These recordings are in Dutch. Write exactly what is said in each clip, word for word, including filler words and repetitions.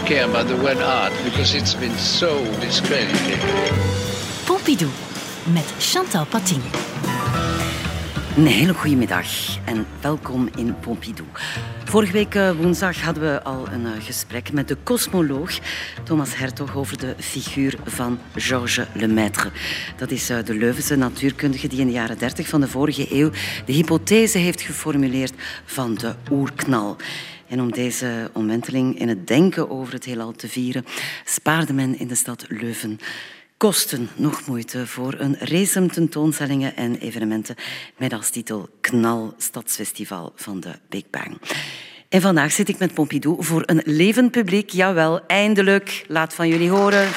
care about the word art because it's been so discredited. Pompidou met Chantal Patin. Een hele goede middag en welkom in Pompidou. Vorige week woensdag hadden we al een gesprek met de cosmoloog Thomas Hertog over de figuur van Georges Lemaître. Dat is de Leuvense natuurkundige die in de jaren dertig van de vorige eeuw de hypothese heeft geformuleerd van de oerknal. En om deze omwenteling in het denken over het heelal te vieren, spaarde men in de stad Leuven kosten nog moeite voor een race tentoonstellingen en evenementen met als titel Knal, Stadsfestival van de Big Bang. En vandaag zit ik met Pompidou voor een levend publiek. Jawel, eindelijk. Laat van jullie horen.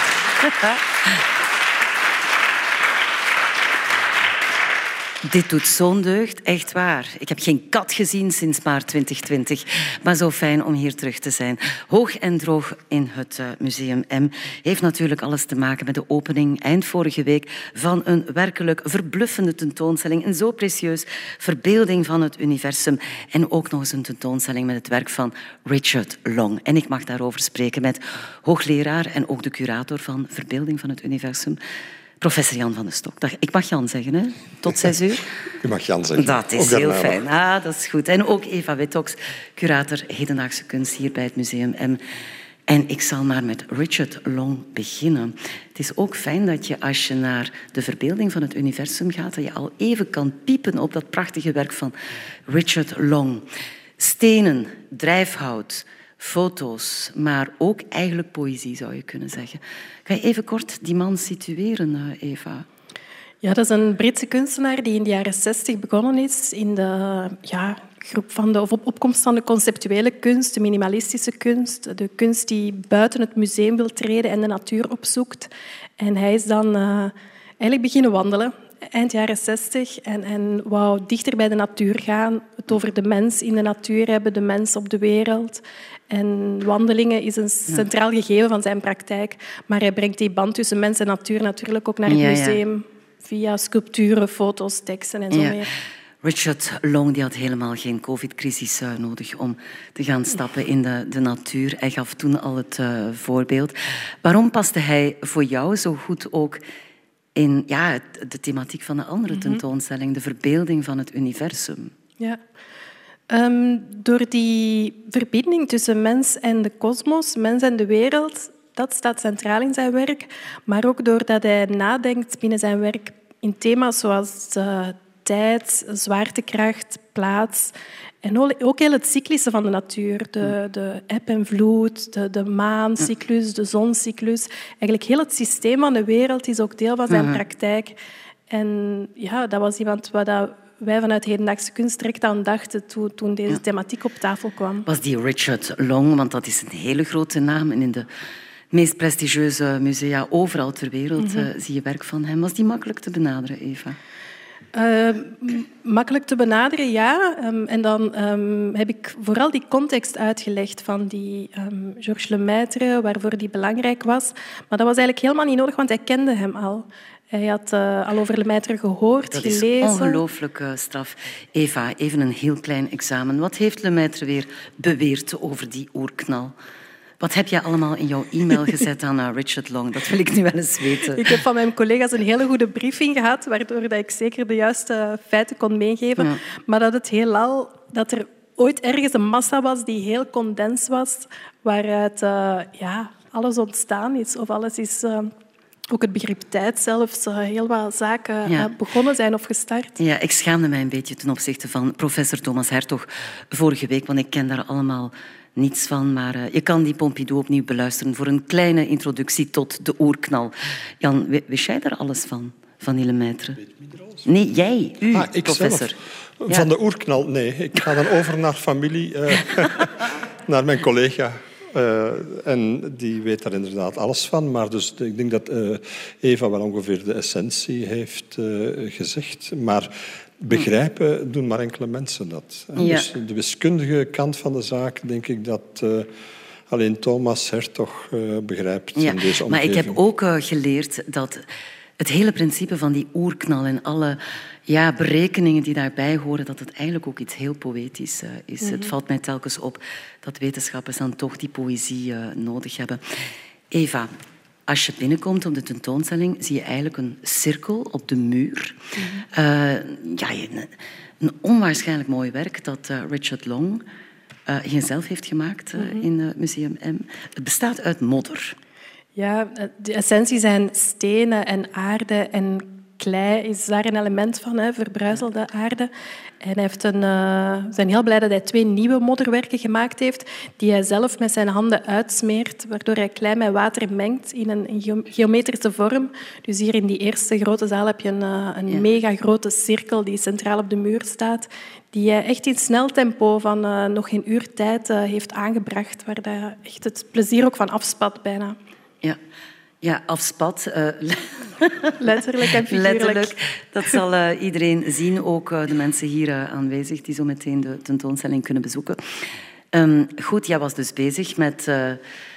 Dit doet zo'n deugd, echt waar. Ik heb geen kat gezien sinds maart twintig twintig, maar zo fijn om hier terug te zijn. Hoog en droog in het Museum M heeft natuurlijk alles te maken met de opening eind vorige week van een werkelijk verbluffende tentoonstelling. Een zo precieus verbeelding van het universum. En ook nog eens een tentoonstelling met het werk van Richard Long. En ik mag daarover spreken met hoogleraar en ook de curator van Verbeelding van het universum, professor Jan van de Stok. Dag. Ik mag Jan zeggen, hè? Tot zes uur. U mag Jan zeggen. Dat is heel fijn. Ah, dat is goed. En ook Eva Wittox, curator hedendaagse kunst hier bij het Museum M. En ik zal maar met Richard Long beginnen. Het is ook fijn dat je, als je naar de verbeelding van het universum gaat, dat je al even kan piepen op dat prachtige werk van Richard Long. Stenen, drijfhout, foto's, maar ook eigenlijk poëzie, zou je kunnen zeggen. Ga je even kort die man situeren, Eva? Ja, dat is een Britse kunstenaar die in de jaren zestig begonnen is in de ja, groep van de, of op opkomst van de conceptuele kunst, de minimalistische kunst, de kunst die buiten het museum wil treden en de natuur opzoekt. En hij is dan uh, eigenlijk beginnen wandelen, eind jaren zestig, en, en wou dichter bij de natuur gaan, het over de mens in de natuur hebben, de mens op de wereld. En wandelingen is een centraal gegeven van zijn praktijk, maar hij brengt die band tussen mens en natuur natuurlijk ook naar het ja, museum ja. via sculpturen, foto's, teksten en zo ja. meer. Richard Long die had helemaal geen covid-crisis nodig om te gaan stappen in de, de natuur. Hij gaf toen al het uh, voorbeeld. Waarom paste hij voor jou zo goed ook in ja, de thematiek van de andere mm-hmm. tentoonstelling, de verbeelding van het universum? Ja. Um, door die verbinding tussen mens en de kosmos, mens en de wereld, dat staat centraal in zijn werk. Maar ook doordat hij nadenkt binnen zijn werk in thema's zoals uh, tijd, zwaartekracht, plaats. En ook heel het cyclische van de natuur. De, de eb en vloed, de, de maancyclus, de zoncyclus. Eigenlijk heel het systeem van de wereld is ook deel van zijn praktijk. En ja, dat was iemand waar dat wij vanuit hedendaagse kunst direct aan dachten toen, toen deze thematiek op tafel kwam. Was die Richard Long, want dat is een hele grote naam en in de meest prestigieuze musea overal ter wereld mm-hmm. uh, zie je werk van hem. Was die makkelijk te benaderen, Eva? Uh, makkelijk te benaderen, ja. Um, en dan um, heb ik vooral die context uitgelegd van die um, Georges Lemaître, waarvoor die belangrijk was. Maar dat was eigenlijk helemaal niet nodig, want hij kende hem al. Hij had uh, al over Lemaître gehoord, dat gelezen. Dat is ongelooflijk uh, straf. Eva, even een heel klein examen. Wat heeft Lemaître weer beweerd over die oerknal? Wat heb jij allemaal in jouw e-mail gezet aan uh, Richard Long? Dat wil ik nu wel eens weten. Ik heb van mijn collega's een hele goede briefing gehad, waardoor dat ik zeker de juiste feiten kon meegeven. Ja. Maar dat het heelal, dat er ooit ergens een massa was die heel condens was, waaruit uh, ja, alles ontstaan is. Of alles is... Uh, Ook het begrip tijd zelfs, heel wat zaken ja. begonnen zijn of gestart. Ja, ik schaamde mij een beetje ten opzichte van professor Thomas Hertog vorige week, want ik ken daar allemaal niets van. Maar uh, je kan die Pompidou opnieuw beluisteren voor een kleine introductie tot de oerknal. Jan, wist jij daar alles van, van die Lemaître? Nee, jij, u, ah, ik professor. Zelf. Van ja. de oerknal, nee. Ik ga dan over naar familie, uh, naar mijn collega. Uh, en die weet daar inderdaad alles van. Maar dus, ik denk dat uh, Eva wel ongeveer de essentie heeft uh, gezegd. Maar begrijpen doen maar enkele mensen dat. En ja. Dus de wiskundige kant van de zaak, denk ik dat uh, alleen Thomas Hertog uh, begrijpt. Ja, in deze omgeving. maar ik heb ook uh, geleerd dat het hele principe van die oerknal en alle ja, berekeningen die daarbij horen, dat het eigenlijk ook iets heel poëtisch uh, is. Mm-hmm. Het valt mij telkens op dat wetenschappers dan toch die poëzie uh, nodig hebben. Eva, als je binnenkomt op de tentoonstelling, zie je eigenlijk een cirkel op de muur. Mm-hmm. Uh, ja, een, een onwaarschijnlijk mooi werk dat uh, Richard Long uh, zelf heeft gemaakt uh, mm-hmm. in het uh, Museum M. Het bestaat uit modder. Ja, de essentie zijn stenen en aarde en klei is daar een element van, hè, verbruiselde aarde. En hij heeft een, uh, we zijn heel blij dat hij twee nieuwe modderwerken gemaakt heeft die hij zelf met zijn handen uitsmeert, waardoor hij klei met water mengt in een geometrische vorm. Dus hier in die eerste grote zaal heb je een, uh, een ja. mega grote cirkel die centraal op de muur staat, die hij echt in snel tempo van uh, nog geen uur tijd uh, heeft aangebracht, waar hij echt het plezier ook van afspat bijna. Ja. Ja, afspat. Uh, Letterlijk en figuurlijk. Letterlijk. Dat zal uh, iedereen zien, ook uh, de mensen hier uh, aanwezig die zo meteen de tentoonstelling kunnen bezoeken. Um, goed, jij was dus bezig met, uh,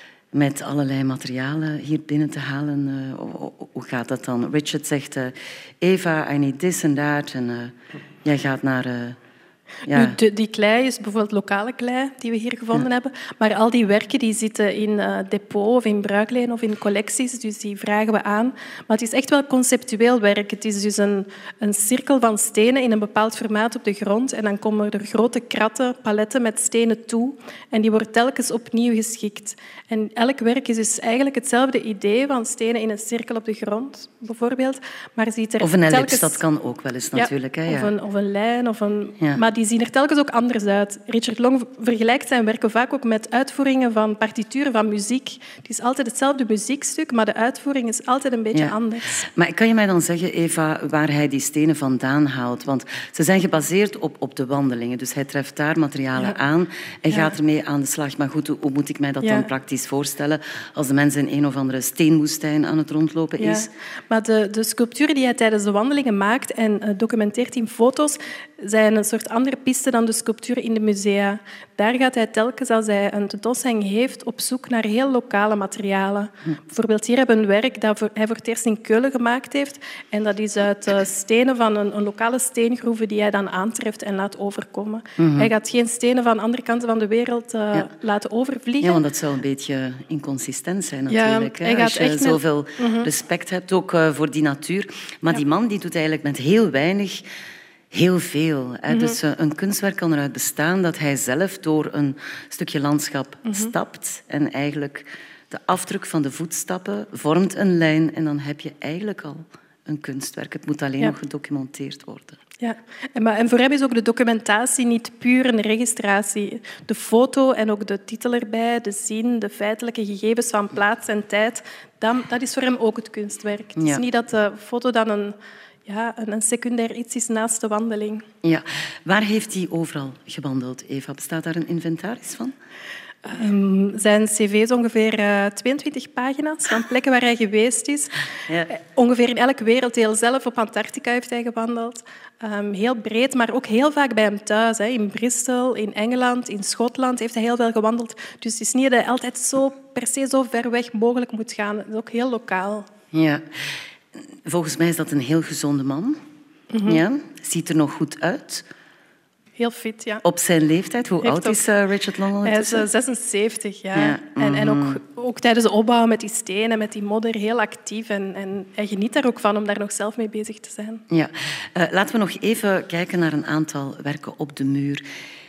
met allerlei materialen hier binnen te halen. Uh, hoe gaat dat dan? Richard zegt, uh, Eva, I need this and that. En uh, jij gaat naar... Uh, Ja. Nu, de, die klei is bijvoorbeeld lokale klei die we hier gevonden ja. hebben. Maar al die werken die zitten in uh, depot of in bruikleen of in collecties. Dus die vragen we aan. Maar het is echt wel conceptueel werk. Het is dus een, een cirkel van stenen in een bepaald formaat op de grond. En dan komen er grote kratten, paletten met stenen toe. En die wordt telkens opnieuw geschikt. En elk werk is dus eigenlijk hetzelfde idee van stenen in een cirkel op de grond, bijvoorbeeld. Maar ziet er of een ellips, telkens... dat kan ook wel eens natuurlijk. Ja, hè, ja. Of, een, of een lijn. Of een... Ja. Maar die zien er telkens ook anders uit. Richard Long vergelijkt zijn werken vaak ook met uitvoeringen van partituren van muziek. Het is altijd hetzelfde muziekstuk, maar de uitvoering is altijd een beetje ja. anders. Maar kan je mij dan zeggen, Eva, waar hij die stenen vandaan haalt? Want ze zijn gebaseerd op, op de wandelingen. Dus hij treft daar materialen ja. aan en ja. gaat ermee aan de slag. Maar goed, hoe, hoe moet ik mij dat ja. dan praktisch voorstellen als de mens in een of andere steenwoestijn aan het rondlopen is? Ja. Maar de, de sculpturen die hij tijdens de wandelingen maakt en uh, documenteert in foto's, zijn een soort andere piste dan de sculpturen in de musea. Daar gaat hij telkens, als hij een tentoonstelling heeft, op zoek naar heel lokale materialen. Hm. Bijvoorbeeld hier hebben we een werk dat hij voor het eerst in Keulen gemaakt heeft. En dat is uit uh, stenen van een, een lokale steengroeve die hij dan aantreft en laat overkomen. Mm-hmm. Hij gaat geen stenen van andere kanten van de wereld uh, ja. laten overvliegen. Ja, want dat zou een beetje inconsistent zijn natuurlijk. Ja, hè? Hij Als gaat je echt zoveel met... mm-hmm. respect hebt, ook uh, voor die natuur. Maar ja. die man die doet eigenlijk met heel weinig... Heel veel. Hè. Mm-hmm. Dus een kunstwerk kan eruit bestaan dat hij zelf door een stukje landschap mm-hmm. stapt en eigenlijk de afdruk van de voetstappen vormt een lijn en dan heb je eigenlijk al een kunstwerk. Het moet alleen ja. nog gedocumenteerd worden. Ja, en, maar, en voor hem is ook de documentatie niet puur een registratie. De foto en ook de titel erbij, de zin, de feitelijke gegevens van plaats en tijd, dat, dat is voor hem ook het kunstwerk. Het is ja. niet dat de foto dan een... Ja, een secundair iets is naast de wandeling. Ja. Waar heeft hij overal gewandeld, Eva? Bestaat daar een inventaris van? Um, zijn cv is ongeveer uh, tweeëntwintig pagina's van plekken waar hij geweest is. Ja. Uh, ongeveer in elk werelddeel zelf. Op Antarctica heeft hij gewandeld. Um, heel breed, maar ook heel vaak bij hem thuis. Hè. In Bristol, in Engeland, in Schotland heeft hij heel veel gewandeld. Dus het is niet dat hij altijd zo, per se zo ver weg mogelijk moet gaan. Het is ook heel lokaal. Ja. Volgens mij is dat een heel gezonde man. Mm-hmm. Ja, ziet er nog goed uit. Heel fit, ja. Op zijn leeftijd. Hoe oud ook... is uh, Richard Long? Hij is uh, zesenzeventig, ja. ja. Mm-hmm. En, en ook, ook tijdens de opbouw met die stenen, met die modder, heel actief. En, en hij geniet daar ook van om daar nog zelf mee bezig te zijn. Ja. Uh, laten we nog even kijken naar een aantal werken op de muur.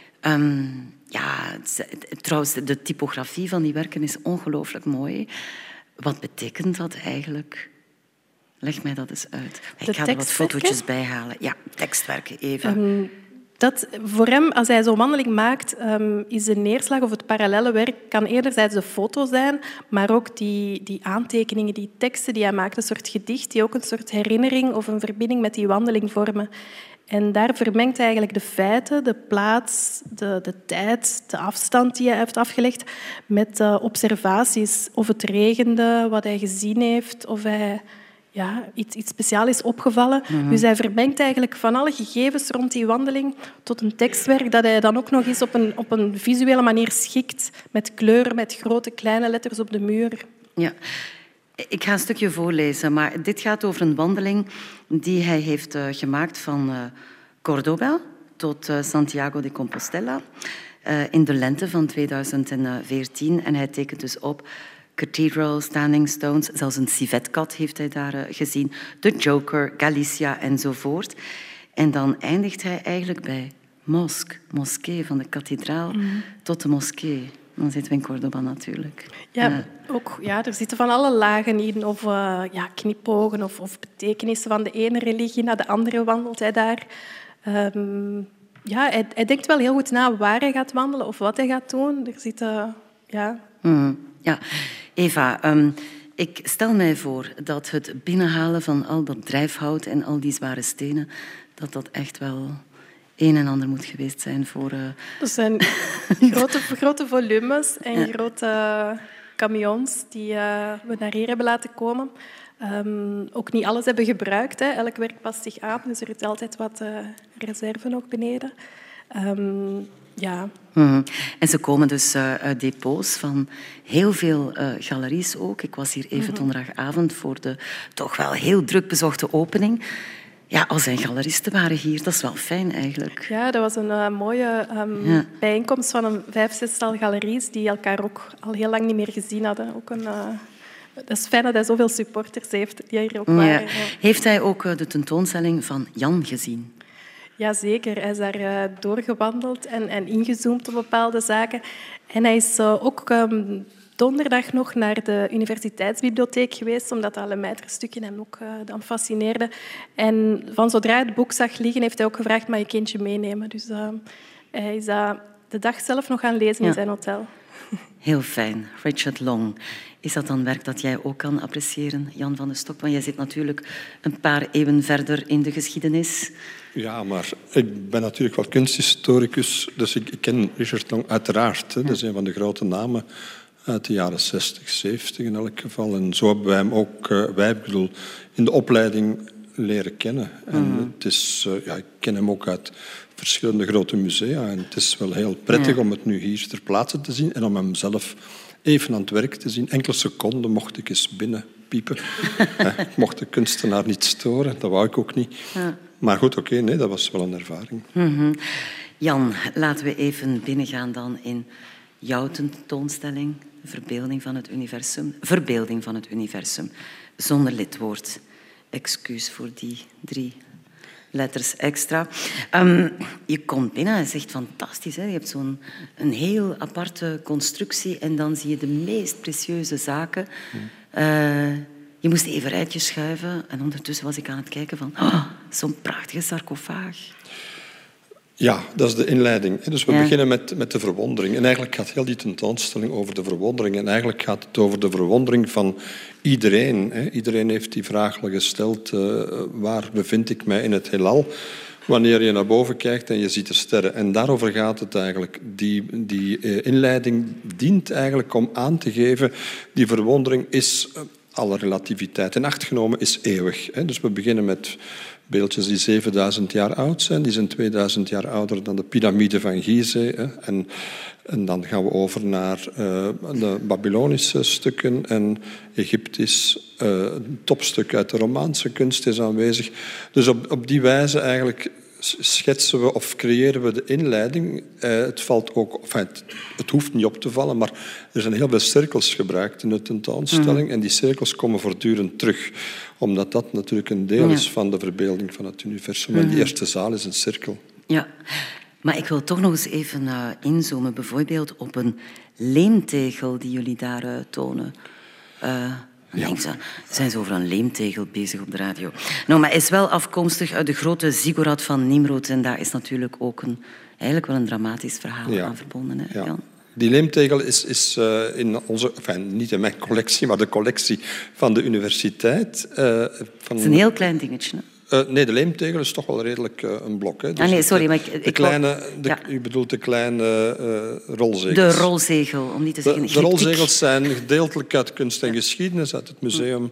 Um, ja, trouwens, de typografie van die werken is ongelooflijk mooi. Wat betekent dat eigenlijk? Leg mij dat eens uit. Ik ga er wat fotootjes bij halen. Ja, tekstwerken, Eva. Um, dat, voor hem, als hij zo'n wandeling maakt, um, is de neerslag of het parallelle werk kan enerzijds de foto zijn, maar ook die, die aantekeningen, die teksten die hij maakt, een soort gedicht, die ook een soort herinnering of een verbinding met die wandeling vormen. En daar vermengt hij eigenlijk de feiten, de plaats, de, de tijd, de afstand die hij heeft afgelegd met uh, observaties. Of het regende, wat hij gezien heeft, of hij... Ja, iets, iets speciaals is opgevallen. Mm-hmm. Dus hij vermengt eigenlijk van alle gegevens rond die wandeling tot een tekstwerk dat hij dan ook nog eens op een, op een visuele manier schikt. Met kleuren, met grote, kleine letters op de muur. Ja. Ik ga een stukje voorlezen, maar dit gaat over een wandeling die hij heeft uh, gemaakt van uh, Córdoba tot uh, Santiago de Compostela uh, in de lente van tweeduizend veertien. En hij tekent dus op Cathedral, Standing Stones, zelfs een civetkat heeft hij daar uh, gezien, de Joker, Galicia enzovoort. En dan eindigt hij eigenlijk bij mosque, moskee, van de kathedraal mm. tot de moskee. Dan zitten we in Córdoba natuurlijk. Ja, uh, ook, ja, er zitten van alle lagen in. Of uh, ja, knipogen of, of betekenissen van de ene religie naar de andere wandelt hij daar. Um, ja, hij, hij denkt wel heel goed na waar hij gaat wandelen of wat hij gaat doen. Er zitten, uh, ja... Mm, ja. Eva, um, ik stel mij voor dat het binnenhalen van al dat drijfhout en al die zware stenen, dat dat echt wel een en ander moet geweest zijn voor... Uh... Dat zijn grote, grote volumes en ja. grote camions die uh, we naar hier hebben laten komen. Um, ook niet alles hebben gebruikt. Hè. Elk werk past zich aan, dus er is altijd wat uh, reserve nog beneden. Um, ja. Mm-hmm. En ze komen dus uh, uit depots van heel veel uh, galeries ook. Ik was hier even mm-hmm. donderdagavond voor de toch wel heel druk bezochte opening. Ja, al zijn galeristen waren hier. Dat is wel fijn eigenlijk. Ja, dat was een uh, mooie um, ja. bijeenkomst van een vijf, zestal galeries die elkaar ook al heel lang niet meer gezien hadden. Ook een... Uh, Het is fijn dat hij zoveel supporters heeft die hier ook waren. Ja. Ja. Heeft hij ook de tentoonstelling van Jan gezien? Jazeker, hij is daar uh, doorgewandeld en, en ingezoomd op bepaalde zaken. En hij is uh, ook um, donderdag nog naar de universiteitsbibliotheek geweest, omdat alle Lemaitre-stukken hem ook uh, dan fascineerden. En van zodra hij het boek zag liggen, heeft hij ook gevraagd, mag ik eentje meenemen? Dus uh, hij is uh, de dag zelf nog gaan lezen ja. in zijn hotel. Heel fijn. Richard Long. Is dat dan werk dat jij ook kan appreciëren, Jan van de Stok? Want jij zit natuurlijk een paar eeuwen verder in de geschiedenis. Ja, maar ik ben natuurlijk wel kunsthistoricus, dus ik, ik ken Richard Long uiteraard. Hè. Dat is een van de grote namen uit de jaren zestig, zeventig in elk geval. En zo hebben wij hem ook, uh, wij ik bedoel, in de opleiding leren kennen. En mm. het is, uh, ja, ik ken hem ook uit verschillende grote musea. En het is wel heel prettig ja. om het nu hier ter plaatse te zien en om hem zelf even aan het werk te zien. Enkele seconden mocht ik eens binnen piepen. Ik mocht de kunstenaar niet storen, dat wou ik ook niet. Ja. Maar goed, oké, okay, nee, dat was wel een ervaring. Mm-hmm. Jan, laten we even binnengaan dan in jouw tentoonstelling, Verbeelding van het universum. Verbeelding van het universum, zonder lidwoord. Excuus voor die drie letters extra. Um, je komt binnen en zegt fantastisch. Hè? Je hebt zo'n een heel aparte constructie en dan zie je de meest precieuze zaken. Uh, je moest even rijtjes schuiven en ondertussen was ik aan het kijken van oh, zo'n prachtige sarcofaag. Ja, dat is de inleiding. Dus we ja. beginnen met, met de verwondering. En eigenlijk gaat heel die tentoonstelling over de verwondering. En eigenlijk gaat het over de verwondering van iedereen. Iedereen heeft die vraag al gesteld. Uh, waar bevind ik mij in het heelal? Wanneer je naar boven kijkt en je ziet de sterren. En daarover gaat het eigenlijk. Die, die inleiding dient eigenlijk om aan te geven... die verwondering is alle relativiteit. In acht genomen is eeuwig. Dus we beginnen met... beeldjes die zevenduizend jaar oud zijn. Die zijn tweeduizend jaar ouder dan de piramide van Gizeh. En, en dan gaan we over naar uh, de Babylonische stukken en Egyptisch. Uh, een topstuk uit de Romaanse kunst is aanwezig. Dus op, op die wijze eigenlijk schetsen we of creëren we de inleiding. Uh, het valt ook, enfin, het, het hoeft niet op te vallen, maar er zijn heel veel cirkels gebruikt in de tentoonstelling. Mm. En die cirkels komen voortdurend terug. Omdat dat natuurlijk een deel ja. is van de verbeelding van het universum. Mm. En die eerste zaal is een cirkel. Ja, maar ik wil toch nog eens even uh, inzoomen. Bijvoorbeeld op een leemtegel die jullie daar uh, tonen. Uh, Ja. Ze zijn zo over een leemtegel bezig op de radio. Nou, maar hij is wel afkomstig uit de grote ziggurat van Nimrod. En daar is natuurlijk ook een, eigenlijk wel een dramatisch verhaal ja. aan verbonden. Hè, ja. Jan? Die leemtegel is, is uh, in onze... Enfin, niet in mijn collectie, maar de collectie van de universiteit. Uh, van... Het is een heel klein dingetje, hè? Uh, nee, de leemtegel is toch wel redelijk uh, een blok. Hè. Dus ah, nee, sorry, maar ik... De ik kleine, de, ja. U bedoelt de kleine uh, rolzegels. De rolzegel, om niet te zeggen... De, de rolzegels zijn gedeeltelijk uit kunst en geschiedenis, uit het museum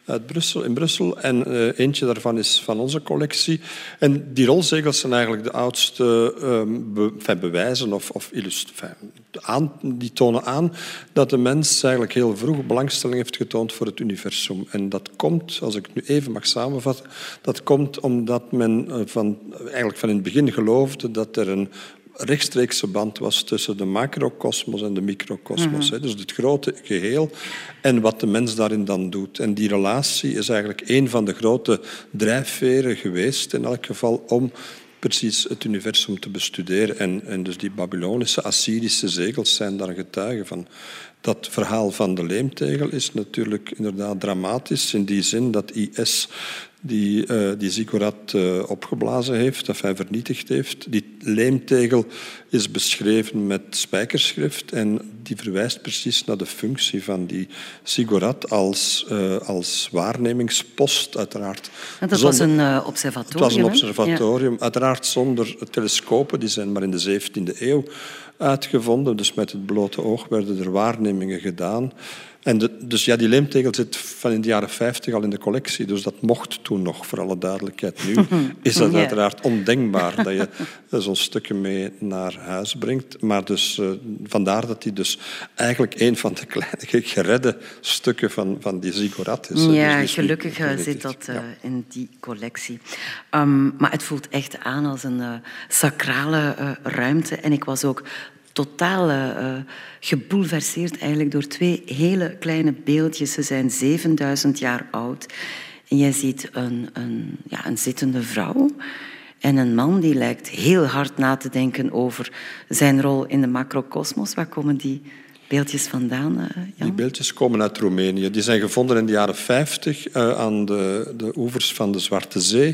uit Brussel, in Brussel. En uh, eentje daarvan is van onze collectie. En die rolzegels zijn eigenlijk de oudste um, be, enfin, bewijzen of, of illust, enfin, aan, die tonen aan dat de mens eigenlijk heel vroeg belangstelling heeft getoond voor het universum. En dat komt, als ik het nu even mag samenvatten, dat komt omdat men uh, van, eigenlijk van in het begin geloofde dat er een rechtstreekse band was tussen de macrokosmos en de microkosmos. Mm-hmm. Dus het grote geheel en wat de mens daarin dan doet. En die relatie is eigenlijk een van de grote drijfveren geweest, in elk geval, om precies het universum te bestuderen. En, en dus die Babylonische, Assyrische zegels zijn daar getuigen van. Dat verhaal van de leemtegel is natuurlijk inderdaad dramatisch, in die zin dat I S die, uh, die ziggurat uh, opgeblazen heeft, of hij vernietigd heeft. Die leemtegel is beschreven met spijkerschrift en die verwijst precies naar de functie van die ziggurat als, uh, als waarnemingspost, uiteraard. En dat zonder, was een uh, observatorium. Het was een observatorium, ja. Uiteraard zonder telescopen, die zijn maar in de zeventiende eeuw uitgevonden. Dus met het blote oog werden er waarnemingen gedaan. En de, dus ja, die leemtegel zit van in de jaren vijftig al in de collectie. Dus dat mocht toen nog, voor alle duidelijkheid. Nu is dat uiteraard ondenkbaar dat je zo'n stukje mee naar huis brengt. Maar dus, uh, vandaar dat die dus eigenlijk een van de kleine geredde stukken van, van die ziggurat is. Ja, dus gelukkig uh, zit dat uh, ja. in die collectie. Um, maar het voelt echt aan als een uh, sacrale uh, ruimte. En ik was ook totaal uh, gebouleverseerd eigenlijk door twee hele kleine beeldjes. Ze zijn zevenduizend jaar oud. En jij ziet een, een, ja, een zittende vrouw en een man die lijkt heel hard na te denken over zijn rol in de macrokosmos. Waar komen die beeldjes vandaan, uh, Jan? Die beeldjes komen uit Roemenië. Die zijn gevonden in de jaren vijftig uh, aan de, de oevers van de Zwarte Zee.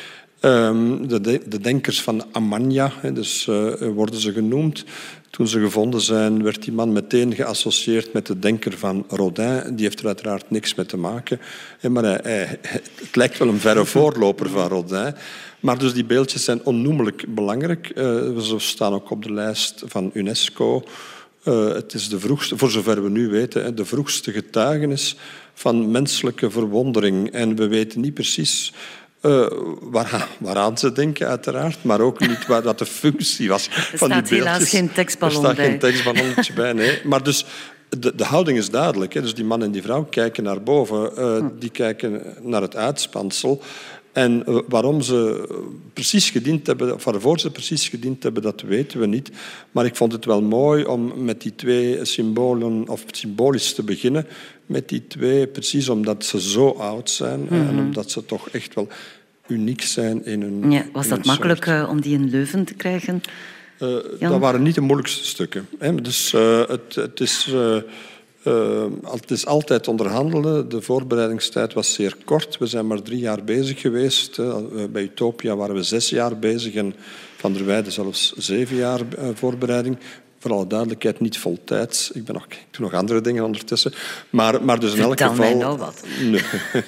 Um, de, de denkers van Amania, dus, uh, worden ze genoemd. Toen ze gevonden zijn, werd die man meteen geassocieerd met de denker van Rodin. Die heeft er uiteraard niks mee te maken. Maar hij, hij, het lijkt wel een verre voorloper van Rodin. Maar dus die beeldjes zijn onnoemelijk belangrijk. Uh, ze staan ook op de lijst van UNESCO. Uh, het is de vroegste, voor zover we nu weten, de vroegste getuigenis van menselijke verwondering. En we weten niet precies Uh, waaraan, waaraan ze denken, uiteraard, maar ook niet wat, wat de functie was van die beeldjes. Er staat helaas geen tekstballon bij. Er staat geen tekstballonnetje bij, nee. Maar dus, de, de houding is duidelijk. Hè. Dus die man en die vrouw kijken naar boven. Uh, die kijken naar het uitspansel. En uh, waarom ze precies gediend hebben, of waarvoor ze precies gediend hebben, dat weten we niet. Maar ik vond het wel mooi om met die twee symbolen, of symbolisch te beginnen, met die twee, precies omdat ze zo oud zijn mm-hmm. en omdat ze toch echt wel uniek zijn in hun ja, Was dat makkelijk uh, om die in Leuven te krijgen? Uh, dat waren niet de moeilijkste stukken. Hè. Dus uh, het, het, is, uh, uh, het is altijd onderhandelen. De voorbereidingstijd was zeer kort. We zijn maar drie jaar bezig geweest. Uh, bij Utopia waren we zes jaar bezig en Van der Weijden zelfs zeven jaar uh, voorbereiding. Voor alle duidelijkheid, niet voltijds. Ik, ben nog, ik doe nog andere dingen ondertussen. Maar, maar dus in elk Vertel geval... mij nou wat. Nee.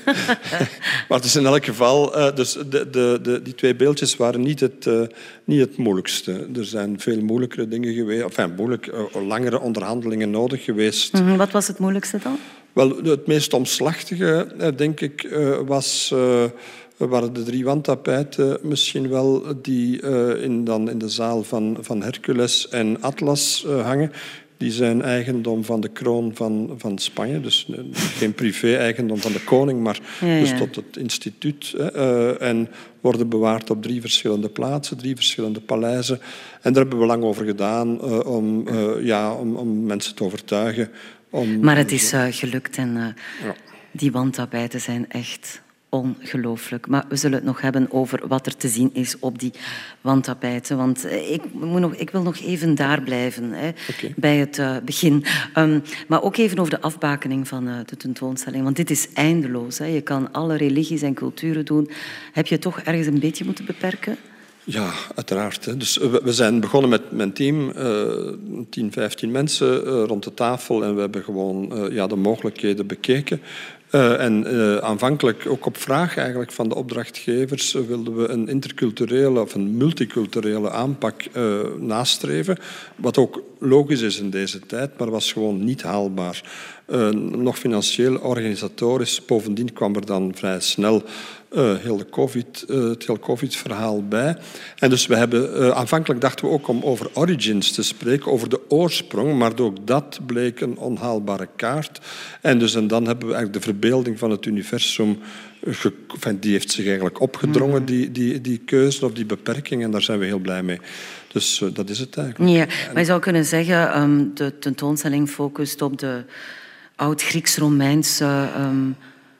Maar dus in elk geval... Uh, dus de, de, de, die twee beeldjes waren niet het, uh, niet het moeilijkste. Er zijn veel moeilijkere dingen geweest. Enfin, moeilijk, uh, langere onderhandelingen nodig geweest. Mm-hmm. Wat was het moeilijkste dan? Wel, het meest omslachtige, uh, denk ik, uh, was... Uh, waren de drie wandtapijten misschien wel die uh, in, dan in de zaal van, van Hercules en Atlas uh, hangen. Die zijn eigendom van de kroon van, van Spanje. Dus uh, geen privé-eigendom van de koning, maar ja, ja. dus tot het instituut. Uh, en worden bewaard op drie verschillende plaatsen, drie verschillende paleizen. En daar hebben we lang over gedaan uh, om, uh, ja, om, om mensen te overtuigen. Om, maar het is uh, gelukt en uh, ja. die wandtapijten zijn echt... ongelooflijk. Maar we zullen het nog hebben over wat er te zien is op die wandtapijten. Want ik, moet nog, ik wil nog even daar blijven, hè, okay. bij het uh, begin. Um, maar ook even over de afbakening van uh, de tentoonstelling. Want dit is eindeloos. Hè. Je kan alle religies en culturen doen. Heb je toch ergens een beetje moeten beperken? Ja, uiteraard. Hè. Dus we zijn begonnen met mijn team, uh, tien, vijftien mensen uh, rond de tafel. En we hebben gewoon uh, ja, de mogelijkheden bekeken. Uh, en uh, aanvankelijk, ook op vraag eigenlijk van de opdrachtgevers, uh, wilden we een interculturele of een multiculturele aanpak uh, nastreven. Wat ook logisch is in deze tijd, maar was gewoon niet haalbaar. Uh, nog financieel, organisatorisch. Bovendien kwam er dan vrij snel uh, heel de COVID, uh, het hele COVID-verhaal bij. En dus we hebben, uh, aanvankelijk dachten we ook om over origins te spreken, over de oorsprong, maar ook dat bleek een onhaalbare kaart. En, dus, en dan hebben we eigenlijk de verbeelding van het universum, ge, enfin, die heeft zich eigenlijk opgedrongen, die, die, die keuze of die beperking, en daar zijn we heel blij mee. Dus uh, dat is het eigenlijk. Ja, maar je zou kunnen zeggen, um, de tentoonstelling focust op de oud-Grieks-Romeinse um,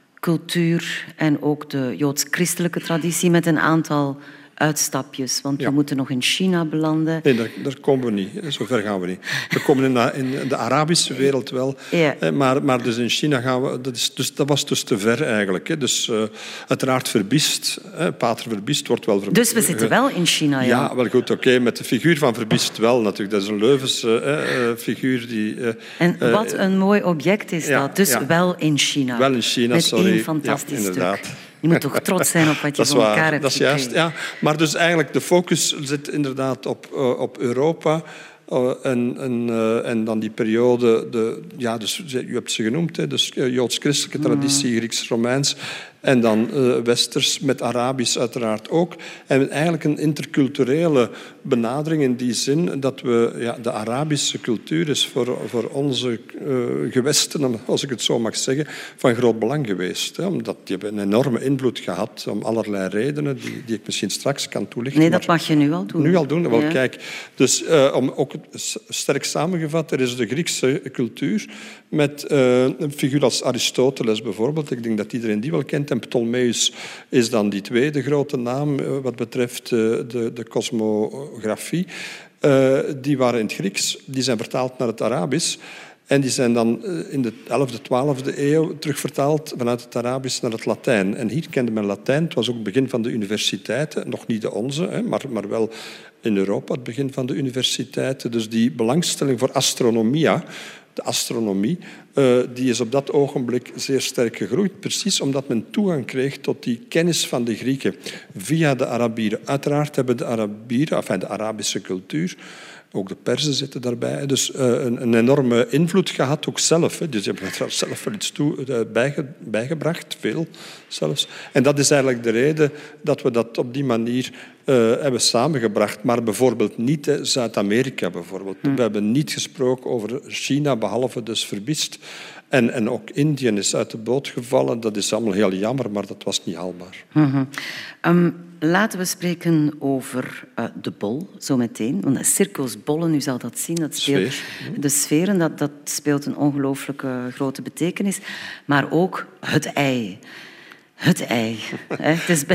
cultuur en ook de joods-christelijke traditie met een aantal uitstapjes. Want ja. we moeten nog in China belanden. Nee, daar, daar komen we niet. Zo ver gaan we niet. We komen in de, in de Arabische wereld wel. Ja. Maar, maar dus in China gaan we... Dat, is, dus, dat was dus te ver eigenlijk. Dus uh, uiteraard Verbiest. Pater Verbiest wordt wel... Ver... Dus we zitten wel in China, ja? Ja, wel goed. Oké. Okay. Met de figuur van Verbiest wel natuurlijk. Dat is een Leuvense uh, figuur die... Uh, en wat uh, een mooi object is ja, dat. Dus ja. wel in China. Wel in China, met sorry. Met één fantastisch ja, stuk. Je moet toch trots zijn op wat je voor elkaar hebt dat is gekregen. Juist, ja. Maar dus eigenlijk de focus zit inderdaad op, uh, op Europa. Uh, en, en, uh, en dan die periode, de, ja, dus, u hebt ze genoemd, hè, dus joods-christelijke traditie, Grieks-Romeins. En dan uh, Westers, met Arabisch uiteraard ook. En eigenlijk een interculturele benadering in die zin dat we... Ja, de Arabische cultuur is voor, voor onze uh, gewesten, als ik het zo mag zeggen, van groot belang geweest. Hè, omdat die hebben een enorme invloed gehad om allerlei redenen, die, die ik misschien straks kan toelichten. Nee, dat mag je nu al doen. Nu al doen? Wel, ja. Kijk, dus uh, om ook sterk samengevat, er is de Griekse cultuur met uh, een figuur als Aristoteles bijvoorbeeld. Ik denk dat iedereen die wel kent. En Ptolemeus is dan die tweede grote naam uh, wat betreft uh, de, de kosmografie. Uh, die waren in het Grieks, die zijn vertaald naar het Arabisch. En die zijn dan in de elfde, twaalfde eeuw terugvertaald vanuit het Arabisch naar het Latijn. En hier kende men Latijn. Het was ook het begin van de universiteiten. Nog niet de onze, maar, maar wel in Europa het begin van de universiteiten. Dus die belangstelling voor astronomia, de astronomie, uh, die is op dat ogenblik zeer sterk gegroeid. Precies omdat men toegang kreeg tot die kennis van de Grieken via de Arabieren. Uiteraard hebben de Arabieren, enfin de Arabische cultuur, ook de Perzen zitten daarbij. Dus uh, een, een enorme invloed gehad, ook zelf. Hè. Dus ze hebben er zelf wel iets toe, uh, bijge, bijgebracht, veel zelfs. En dat is eigenlijk de reden dat we dat op die manier uh, hebben samengebracht. Maar bijvoorbeeld niet hè, Zuid-Amerika. Bijvoorbeeld. Hmm. We hebben niet gesproken over China, behalve dus Verbiest. En, en ook Indië is uit de boot gevallen. Dat is allemaal heel jammer, maar dat was niet haalbaar. Mm-hmm. Um, laten we spreken over uh, de bol, zo meteen. Want cirkels, bollen, u zal dat zien. Dat speelt, Sfeer. De sferen, dat, dat speelt een ongelooflijke grote betekenis. Maar ook het ei. Het ei. Het is,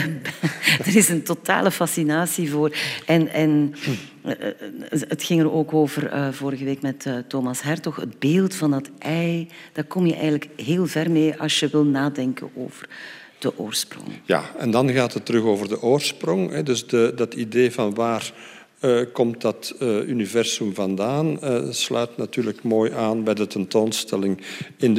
er is een totale fascinatie voor. En, en het ging er ook over uh, vorige week met uh, Thomas Hertog. Het beeld van dat ei, daar kom je eigenlijk heel ver mee als je wil nadenken over de oorsprong. Ja, en dan gaat het terug over de oorsprong. Hè. Dus de, dat idee van waar uh, komt dat uh, universum vandaan, uh, sluit natuurlijk mooi aan bij de tentoonstelling in de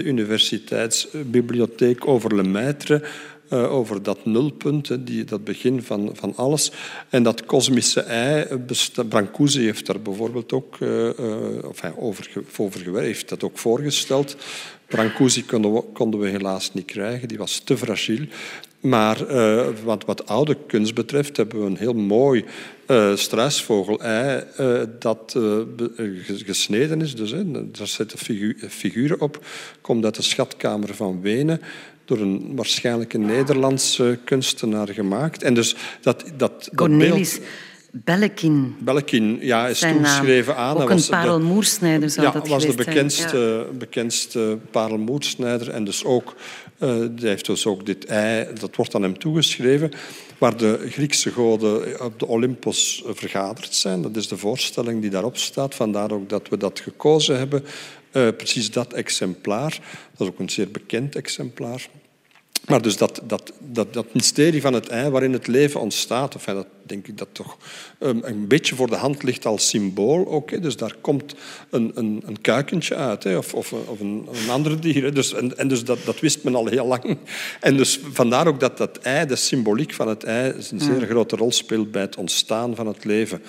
universiteitsbibliotheek over Lemaitre. Uh, over dat nulpunt, he, die, dat begin van, van alles. En dat kosmische ei, Brancusi heeft daar bijvoorbeeld ook uh, uh, enfin, over, over gewerkt, heeft dat ook voorgesteld. Brancusi konden we, konden we helaas niet krijgen, die was te fragiel. Maar uh, wat, wat oude kunst betreft hebben we een heel mooi uh, struisvogel-ei uh, dat uh, gesneden is. Dus, hè, daar zitten figu- figuren op. Komt uit de schatkamer van Wenen. Door een waarschijnlijk een Nederlandse kunstenaar gemaakt. En dus dat, dat, Cornelis dat beeld... Bellekin. Bellekin, ja, is toegeschreven aan. Ook een parelmoersnijder zou ja, dat was geweest de bekendste, ja. bekendste parelmoersnijder. En dus ook, uh, die heeft dus ook dit ei, dat wordt aan hem toegeschreven, waar de Griekse goden op de Olympos vergaderd zijn. Dat is de voorstelling die daarop staat. Vandaar ook dat we dat gekozen hebben. Uh, precies dat exemplaar. Dat is ook een zeer bekend exemplaar. Maar dus dat, dat, dat, dat mysterie van het ei waarin het leven ontstaat, of, dat denk ik dat toch um, een beetje voor de hand ligt als symbool ook. Hè. Dus daar komt een, een, een kuikentje uit, hè, of, of, of een, een ander dier. Hè. Dus, en en dus dat, dat wist men al heel lang. En dus vandaar ook dat dat ei, de symboliek van het ei, een zeer grote rol speelt bij het ontstaan van het leven.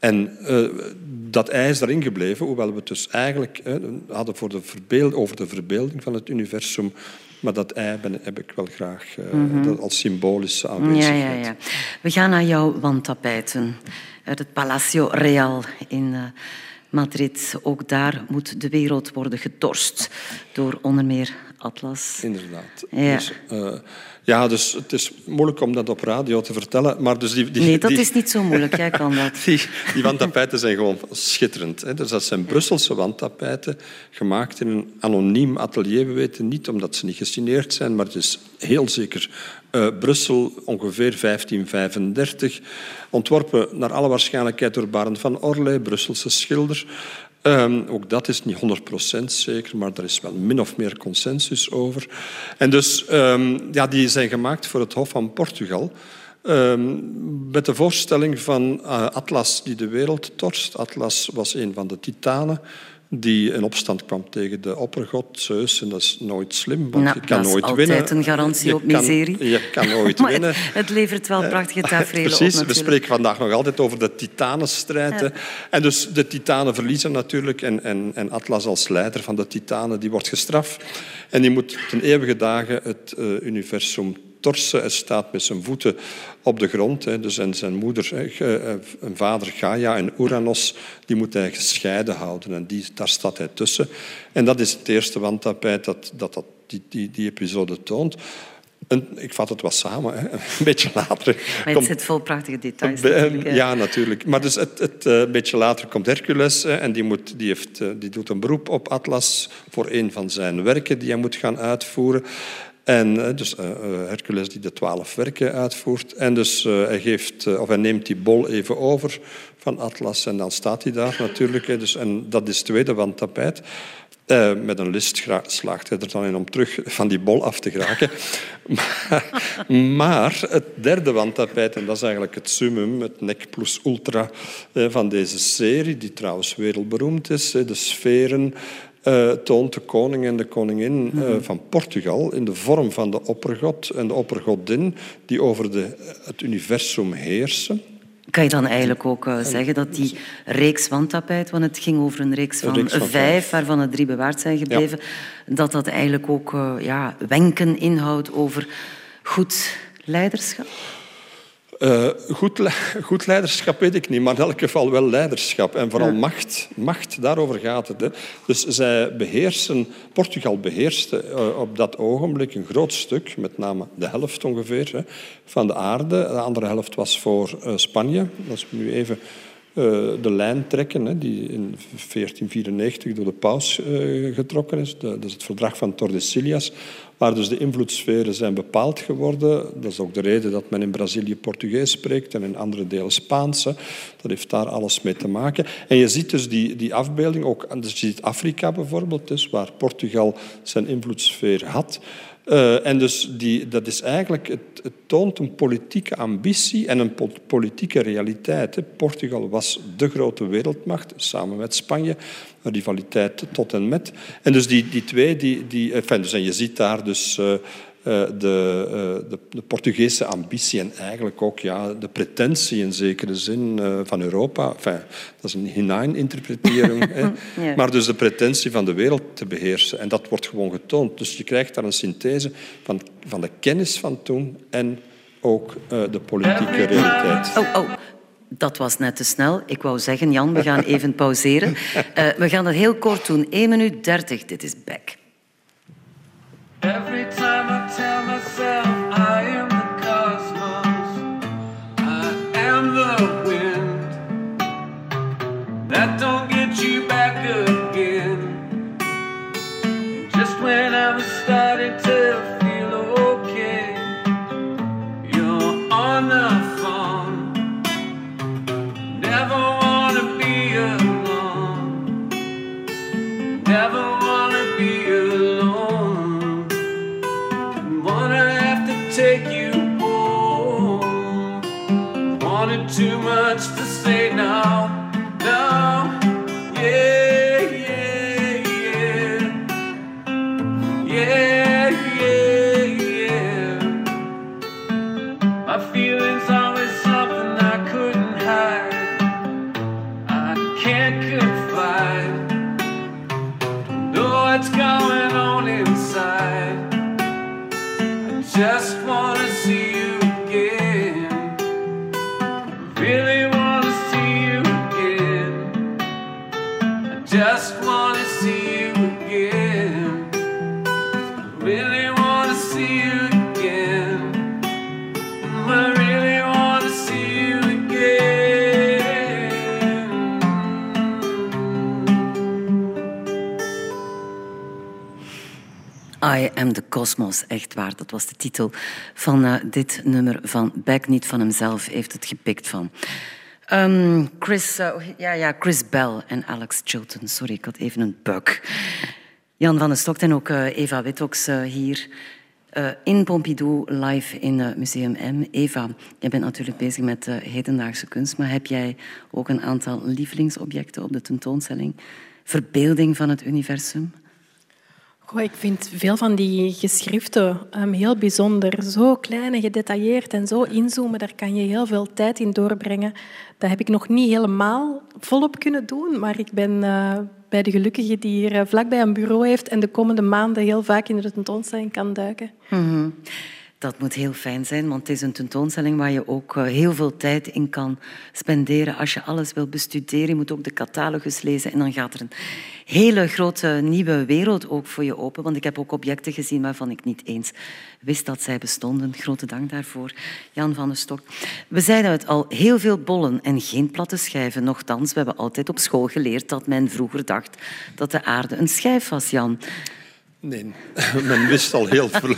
En uh, dat ei is daarin gebleven, hoewel we het dus eigenlijk uh, hadden voor de verbeel- over de verbeelding van het universum. Maar dat ei ben, heb ik wel graag uh, mm-hmm. dat als symbolische aanwezigheid. Ja, ja, ja. We gaan naar jouw wandtapijten uit het Palacio Real in uh, Madrid. Ook daar moet de wereld worden getorst door onder meer Atlas. Inderdaad. Ja. Dus, uh, ja, dus het is moeilijk om dat op radio te vertellen. Maar dus die, die, nee, dat die, is niet zo moeilijk. Jij kan dat. Die, die wandtapijten zijn gewoon schitterend. Hè. Dus dat zijn Brusselse wandtapijten, gemaakt in een anoniem atelier. We weten niet omdat ze niet gesigneerd zijn, maar het is heel zeker uh, Brussel, ongeveer vijftien vijfendertig. Ontworpen naar alle waarschijnlijkheid door Barend van Orley, Brusselse schilder. Um, ook dat is niet honderd procent zeker, maar er is wel min of meer consensus over. En dus, um, ja, die zijn gemaakt voor het Hof van Portugal. Um, met de voorstelling van uh, Atlas die de wereld torst. Atlas was een van de titanen die in opstand kwam tegen de oppergod Zeus. En dat is nooit slim, want nou, je kan nooit winnen. Dat is altijd een garantie je op kan, miserie. Je kan nooit maar winnen. Het, het levert wel prachtige tafereelen op. Precies, natuurlijk. we spreken vandaag nog altijd over de titanenstrijd. Ja. En dus de titanen verliezen natuurlijk. En, en, en Atlas als leider van de titanen die wordt gestraft. En die moet ten eeuwige dagen het uh, universum torsen. Hij staat met zijn voeten op de grond. Hè. Dus en zijn moeder, een vader Gaia en Uranos, die moet hij gescheiden houden. En die, daar staat hij tussen. En dat is het eerste wandtapijt dat, dat, dat die, die, die episode toont. En ik vat het wat samen, hè. Een beetje later. Maar het komt, zit vol prachtige details. Natuurlijk, ja. ja, natuurlijk. Maar dus het, het, uh, een beetje later komt Hercules. Hè, en die, moet, die, heeft, uh, die doet een beroep op Atlas voor een van zijn werken die hij moet gaan uitvoeren. En dus uh, Hercules die de twaalf werken uitvoert. En dus uh, hij, geeft, uh, of hij neemt die bol even over van Atlas. En dan staat hij daar natuurlijk. Hè, dus, en dat is het tweede wandtapijt. Uh, met een list slaagt hij er dan in om terug van die bol af te geraken. maar, maar het derde wandtapijt, en dat is eigenlijk het summum, het nec plus ultra uh, van deze serie, die trouwens wereldberoemd is, uh, de sferen... Uh, toont de koning en de koningin uh, van Portugal in de vorm van de oppergod en de oppergodin die over de, het universum heersen. Kan je dan eigenlijk ook uh, zeggen dat die reeks wandtapijt, want het ging over een reeks van, een reeks van vijf, vijf, waarvan er drie bewaard zijn gebleven, ja. dat dat eigenlijk ook uh, ja, wenken inhoudt over goed leiderschap? Uh, goed, le- goed leiderschap weet ik niet, maar in elk geval wel leiderschap. En vooral ja. macht. Macht, daarover gaat het. Hè. Dus zij beheersen, Portugal beheerste uh, op dat ogenblik een groot stuk, met name de helft ongeveer, hè, van de aarde. De andere helft was voor uh, Spanje. Als we nu even uh, de lijn trekken, hè, die in veertien vierennegentig door de paus uh, getrokken is. De, dat is het verdrag van Tordesillas. Waar dus de invloedssferen zijn bepaald geworden. Dat is ook de reden dat men in Brazilië Portugees spreekt en in andere delen Spaans. Dat heeft daar alles mee te maken. En je ziet dus die, die afbeelding, ook, dus je ziet Afrika bijvoorbeeld, dus, waar Portugal zijn invloedssfeer had. Uh, en dus die, dat is eigenlijk, het, het toont een politieke ambitie en een po- politieke realiteit. Hè. Portugal was de grote wereldmacht, samen met Spanje. Een rivaliteit tot en met. En dus die, die twee, die, die, enfin, dus, en je ziet daar dus uh, uh, de, uh, de, de Portugese ambitie en eigenlijk ook ja, de pretentie in zekere zin uh, van Europa. Enfin, dat is een hinein-interpretering. ja. Maar dus de pretentie van de wereld te beheersen. En dat wordt gewoon getoond. Dus je krijgt daar een synthese van, van de kennis van toen en ook uh, de politieke realiteit. Oh, oh. Dat was net te snel. Ik wou zeggen, Jan, we gaan even pauzeren. Uh, we gaan dat heel kort doen. één minuut dertig. Dit is Beck. Every time I tell myself I am the cosmos, I am the wind. That don't get you back again. Just when I was starting to feel okay, you're on the phone. Never wanna be alone. Never wanna be alone. Wanna have to take you home. Wanted too much to say no, no. Yeah, yeah, yeah. Yeah, yeah, yeah. My feelings always something I couldn't hide. can't confide. Know what's going on inside. I just wanna see you again. Really wanna see you again. I just wanna see you again. Really wanna see you again. I really wanna see you again. I Am The Cosmos, echt waar. Dat was de titel van uh, dit nummer van Beck. Niet van hemzelf, heeft het gepikt van. Um, Chris, uh, ja, ja, Chris Bell en Alex Chilton. Sorry, ik had even een bug. Jan van den Stokt en ook uh, Eva Wittox uh, hier uh, in Pompidou, live in uh, Museum M. Eva, jij bent natuurlijk bezig met uh, hedendaagse kunst, maar heb jij ook een aantal lievelingsobjecten op de tentoonstelling? Verbeelding van het universum? Goh, ik vind veel van die geschriften um, heel bijzonder. Zo klein en gedetailleerd en zo inzoomen, daar kan je heel veel tijd in doorbrengen. Dat heb ik nog niet helemaal volop kunnen doen, maar ik ben uh, bij de gelukkige die hier uh, vlakbij een bureau heeft en de komende maanden heel vaak in de tentoonstelling kan duiken. Mm-hmm. Dat moet heel fijn zijn, want het is een tentoonstelling waar je ook uh, heel veel tijd in kan spenderen. Als je alles wil bestuderen, je moet ook de catalogus lezen en dan gaat er een hele grote nieuwe wereld ook voor je open. Want ik heb ook objecten gezien waarvan ik niet eens wist dat zij bestonden. Grote dank daarvoor, Jan van den Stokt. We zeiden het al, heel veel bollen en geen platte schijven. Nochtans, we hebben altijd op school geleerd dat men vroeger dacht dat de aarde een schijf was, Jan. Nee, men wist al heel veel.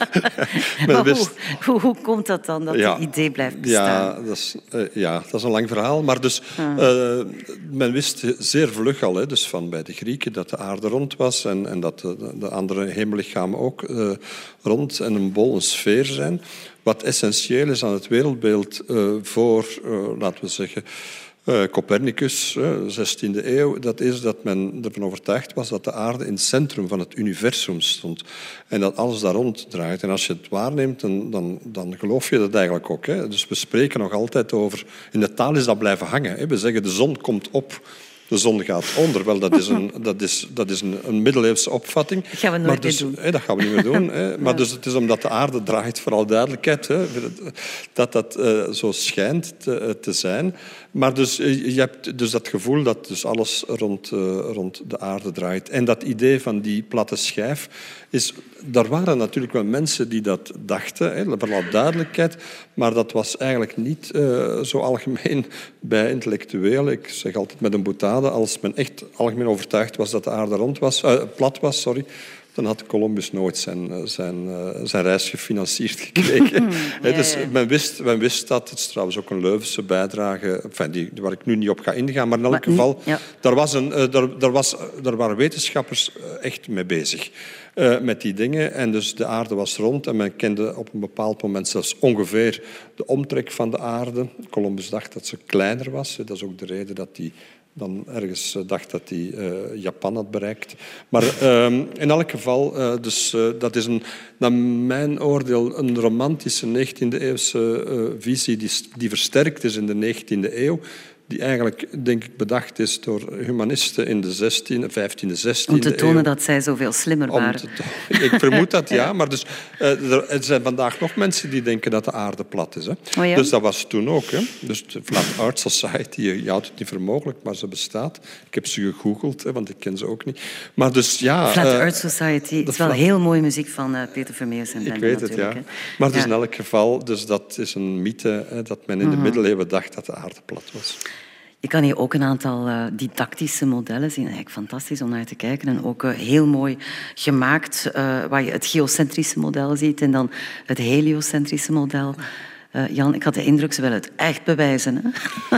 men wist... hoe, hoe, hoe komt dat dan, dat ja, het idee blijft bestaan? Ja dat, is, uh, ja, dat is een lang verhaal. Maar dus, ah. uh, men wist zeer vlug al, hè, dus van bij de Grieken, dat de aarde rond was en, en dat de, de andere hemellichamen ook uh, rond en een bol, een sfeer zijn. Wat essentieel is aan het wereldbeeld uh, voor, uh, laten we zeggen... Uh, Copernicus, uh, zestiende eeuw, dat is dat men ervan overtuigd was dat de aarde in het centrum van het universum stond en dat alles daar rond draait. En als je het waarneemt, dan, dan, dan geloof je dat eigenlijk ook. Hè. Dus we spreken nog altijd over... In de taal is dat blijven hangen. Hè. We zeggen de zon komt op, de zon gaat onder. Wel, dat is een, dat is, dat is een, een middeleeuwse opvatting. Dat gaan we nooit dus, meer doen. Hè, dat gaan we niet meer doen. Hè. Maar ja. dus het is omdat de aarde draait, voor alle duidelijkheid, hè, dat dat uh, zo schijnt te, te zijn. Maar dus, je hebt dus dat gevoel dat dus alles rond, uh, rond de aarde draait. En dat idee van die platte schijf is... Er waren natuurlijk wel mensen die dat dachten, hè, voor alle duidelijkheid, maar dat was eigenlijk niet uh, zo algemeen bij intellectuelen. Ik zeg altijd met een boutade, als men echt algemeen overtuigd was dat de aarde rond was, uh, plat was, sorry, dan had Columbus nooit zijn, zijn, zijn reis gefinancierd gekregen. ja, ja. Dus men wist, men wist dat. Het is trouwens ook een Leuvense bijdrage, enfin, die, waar ik nu niet op ga ingaan. Maar in elk maar, geval, ja. daar, was een, daar, daar, was, daar waren wetenschappers echt mee bezig. Uh, met die dingen. En dus de aarde was rond en men kende op een bepaald moment zelfs ongeveer de omtrek van de aarde. Columbus dacht dat ze kleiner was. Dat is ook de reden dat hij dan ergens dacht dat hij uh, Japan had bereikt. Maar uh, in elk geval, uh, dus, uh, dat is een, naar mijn oordeel een romantische negentiende-eeuwse uh, visie die, die versterkt is in de negentiende eeuw. Die eigenlijk, denk ik, bedacht is door humanisten in de zestiende, vijftiende, zestiende eeuw. Om te tonen eeuw. Dat zij zoveel slimmer waren. To- ik vermoed dat, ja. Maar dus, uh, er zijn vandaag nog mensen die denken dat de aarde plat is. Hè. Oh ja? Dus dat was toen ook. Hè. Dus de Flat Earth Society, je houdt het niet voor mogelijk, maar ze bestaat. Ik heb ze gegoogeld, hè, want ik ken ze ook niet. Maar dus, ja... Flat uh, Earth Society is wel Flat... heel mooie muziek van uh, Peter Vermeers en Ik weet het, ja. Hè. Maar dus ja. in elk geval, dus dat is een mythe, hè, dat men in de mm-hmm. middeleeuwen dacht dat de aarde plat was. Je kan hier ook een aantal uh, didactische modellen zien. Eigenlijk fantastisch om naar te kijken. En ook uh, heel mooi gemaakt, uh, waar je het geocentrische model ziet en dan het heliocentrische model. Uh, Jan, ik had de indruk, ze willen het echt bewijzen. Hè?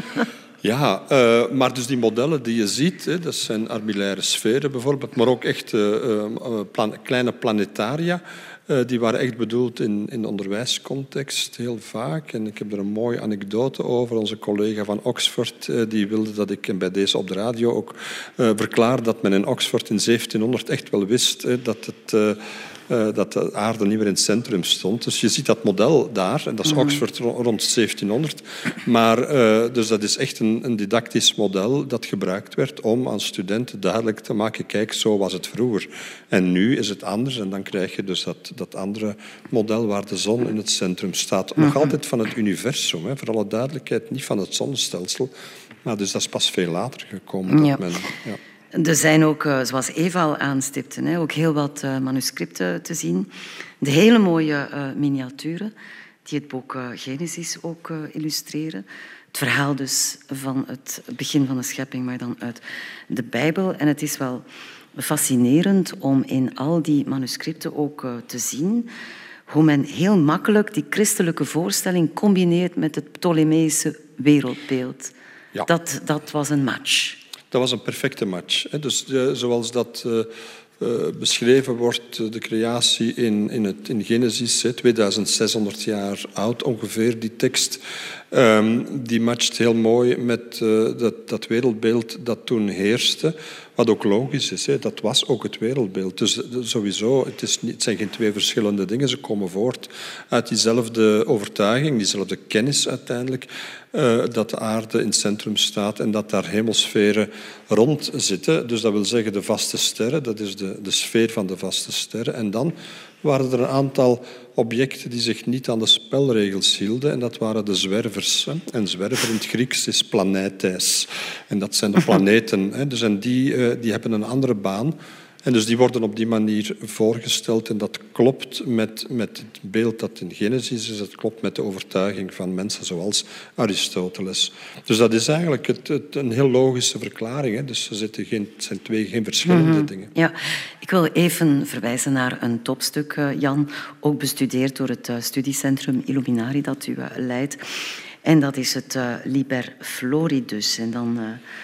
Ja, uh, maar dus die modellen die je ziet, hè, dat zijn armillaire sferen bijvoorbeeld, maar ook echt uh, uh, plan- kleine planetaria. Uh, die waren echt bedoeld in, in onderwijscontext, heel vaak. En ik heb er een mooie anekdote over. Onze collega van Oxford uh, die wilde dat ik bij deze op de radio ook uh, verklaar dat men in Oxford in zeventienhonderd echt wel wist uh, dat het... Uh, uh, dat de aarde niet meer in het centrum stond. Dus je ziet dat model daar, en dat is Oxford rond zeventienhonderd. Maar uh, dus dat is echt een, een didactisch model dat gebruikt werd om aan studenten duidelijk te maken, kijk, zo was het vroeger. En nu is het anders en dan krijg je dus dat, dat andere model waar de zon in het centrum staat. Nog altijd van het universum, hè, voor alle duidelijkheid, niet van het zonnestelsel. Maar dus dat is pas veel later gekomen. Dat Ja. men, ja. Er zijn ook, zoals Eva al aanstipte, hè, ook heel wat uh, manuscripten te zien. De hele mooie uh, miniaturen die het boek uh, Genesis ook uh, illustreren. Het verhaal dus van het begin van de schepping, maar dan uit de Bijbel. En het is wel fascinerend om in al die manuscripten ook uh, te zien hoe men heel makkelijk die christelijke voorstelling combineert met het Ptolemeïsche wereldbeeld. Ja. Dat, dat was een match. Dat was een perfecte match. Hè. Dus de, zoals dat uh, uh, beschreven wordt, de creatie in, in, het, in Genesis, hè, tweeduizendzeshonderd jaar oud ongeveer, die tekst, um, die matcht heel mooi met uh, dat, dat wereldbeeld dat toen heerste. Wat ook logisch is, hè. Dat was ook het wereldbeeld. Dus sowieso, het, is niet, het zijn geen twee verschillende dingen. Ze komen voort uit diezelfde overtuiging, diezelfde kennis uiteindelijk, uh, dat de aarde in het centrum staat en dat daar hemelsferen rond zitten. Dus dat wil zeggen de vaste sterren, dat is de, de sfeer van de vaste sterren. En dan waren er een aantal objecten die zich niet aan de spelregels hielden. En dat waren de zwervers. En zwerver in het Grieks is planetes. En dat zijn de planeten. Dus en die, die hebben een andere baan. En dus die worden op die manier voorgesteld. En dat klopt met, met het beeld dat in Genesis is. Dat klopt met de overtuiging van mensen zoals Aristoteles. Dus dat is eigenlijk het, het, een heel logische verklaring. Hè. Dus er zitten geen, het zijn twee geen verschillende Mm-hmm. dingen. Ja, ik wil even verwijzen naar een topstuk, Jan, ook bestudeerd door het studiecentrum Illuminari dat u uh, leidt. En dat is het uh, Liber Floridus. En dan, uh,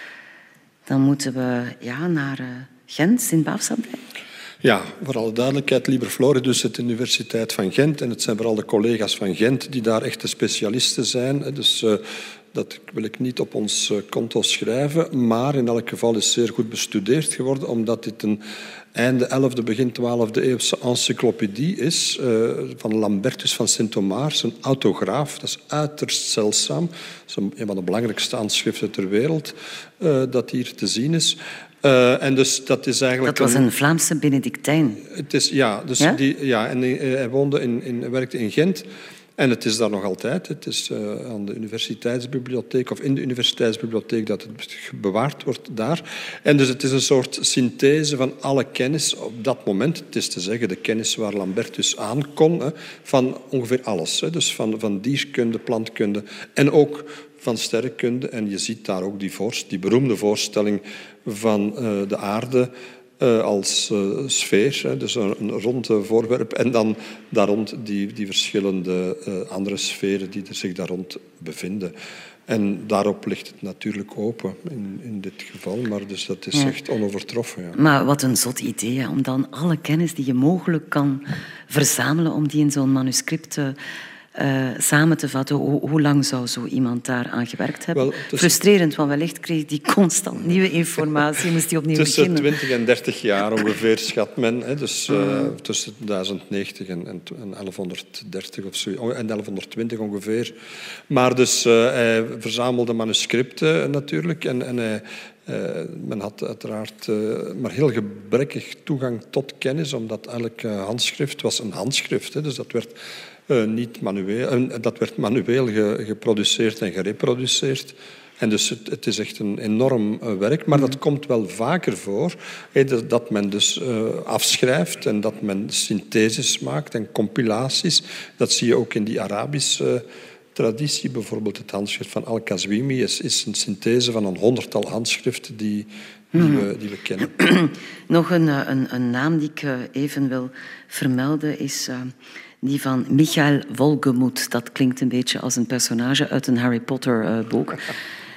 dan moeten we ja, naar uh, Gent, Sint-Baafsabdij. Ja, voor alle duidelijkheid, Liber Floridus is de Universiteit van Gent. En het zijn vooral de collega's van Gent die daar echte specialisten zijn. Dus uh, dat wil ik niet op ons konto schrijven. Maar in elk geval is zeer goed bestudeerd geworden, omdat dit een einde elfde, begin twaalfde eeuwse encyclopedie is uh, van Lambertus van Sint-Omaars, een autograaf. Dat is uiterst zeldzaam. Dat is een van de belangrijkste handschriften ter wereld uh, dat hier te zien is. Uh, en dus dat is eigenlijk Dat was een, een Vlaamse Benedictijn. Het is, ja, dus ja? Die, ja, en hij, hij woonde in, in, werkte in Gent. En het is daar nog altijd. Het is uh, aan de universiteitsbibliotheek of in de universiteitsbibliotheek dat het bewaard wordt daar. En dus het is een soort synthese van alle kennis op dat moment. Het is te zeggen de kennis waar Lambertus aan kon, hè, van ongeveer alles. Hè. Dus van, van dierkunde, plantkunde en ook van sterrenkunde. En je ziet daar ook die, voorst, die beroemde voorstelling van uh, de aarde uh, als uh, sfeer, hè, dus een, een rond voorwerp. En dan daar rond die, die verschillende uh, andere sferen die er zich daar rond bevinden. En daarop ligt het natuurlijk open in, in dit geval, maar dus dat is ja. echt onovertroffen. Ja. Maar wat een zot idee, hè, om dan alle kennis die je mogelijk kan verzamelen, om die in zo'n manuscript te Uh, samen te vatten. Hoe, hoe lang zou zo iemand daar aan gewerkt hebben? Wel, tussen... Frustrerend, want wellicht kreeg hij constant nieuwe informatie, moest hij opnieuw tussen beginnen. Tussen twintig en dertig jaar ongeveer, schat men. Hè, dus uh, tussen duizend negentig en, en, en elfhonderddertig of zo, en elfhonderdtwintig ongeveer. Maar dus uh, hij verzamelde manuscripten natuurlijk en, en hij Uh, men had uiteraard uh, maar heel gebrekkig toegang tot kennis, omdat elk uh, handschrift was een handschrift. Hè, dus dat werd, uh, niet manueel, uh, dat werd manueel ge, geproduceerd en gereproduceerd. En dus het, het is echt een enorm uh, werk, maar dat komt wel vaker voor. Hè, dat, dat men dus uh, afschrijft en dat men syntheses maakt en compilaties. Dat zie je ook in die Arabische uh, traditie. Bijvoorbeeld het handschrift van Al-Kazwini is, is een synthese van een honderdtal handschriften die, die, hmm. we, die we kennen. Nog een, een, een naam die ik even wil vermelden is uh, die van Michael Wolgemuth. Dat klinkt een beetje als een personage uit een Harry Potter uh, boek.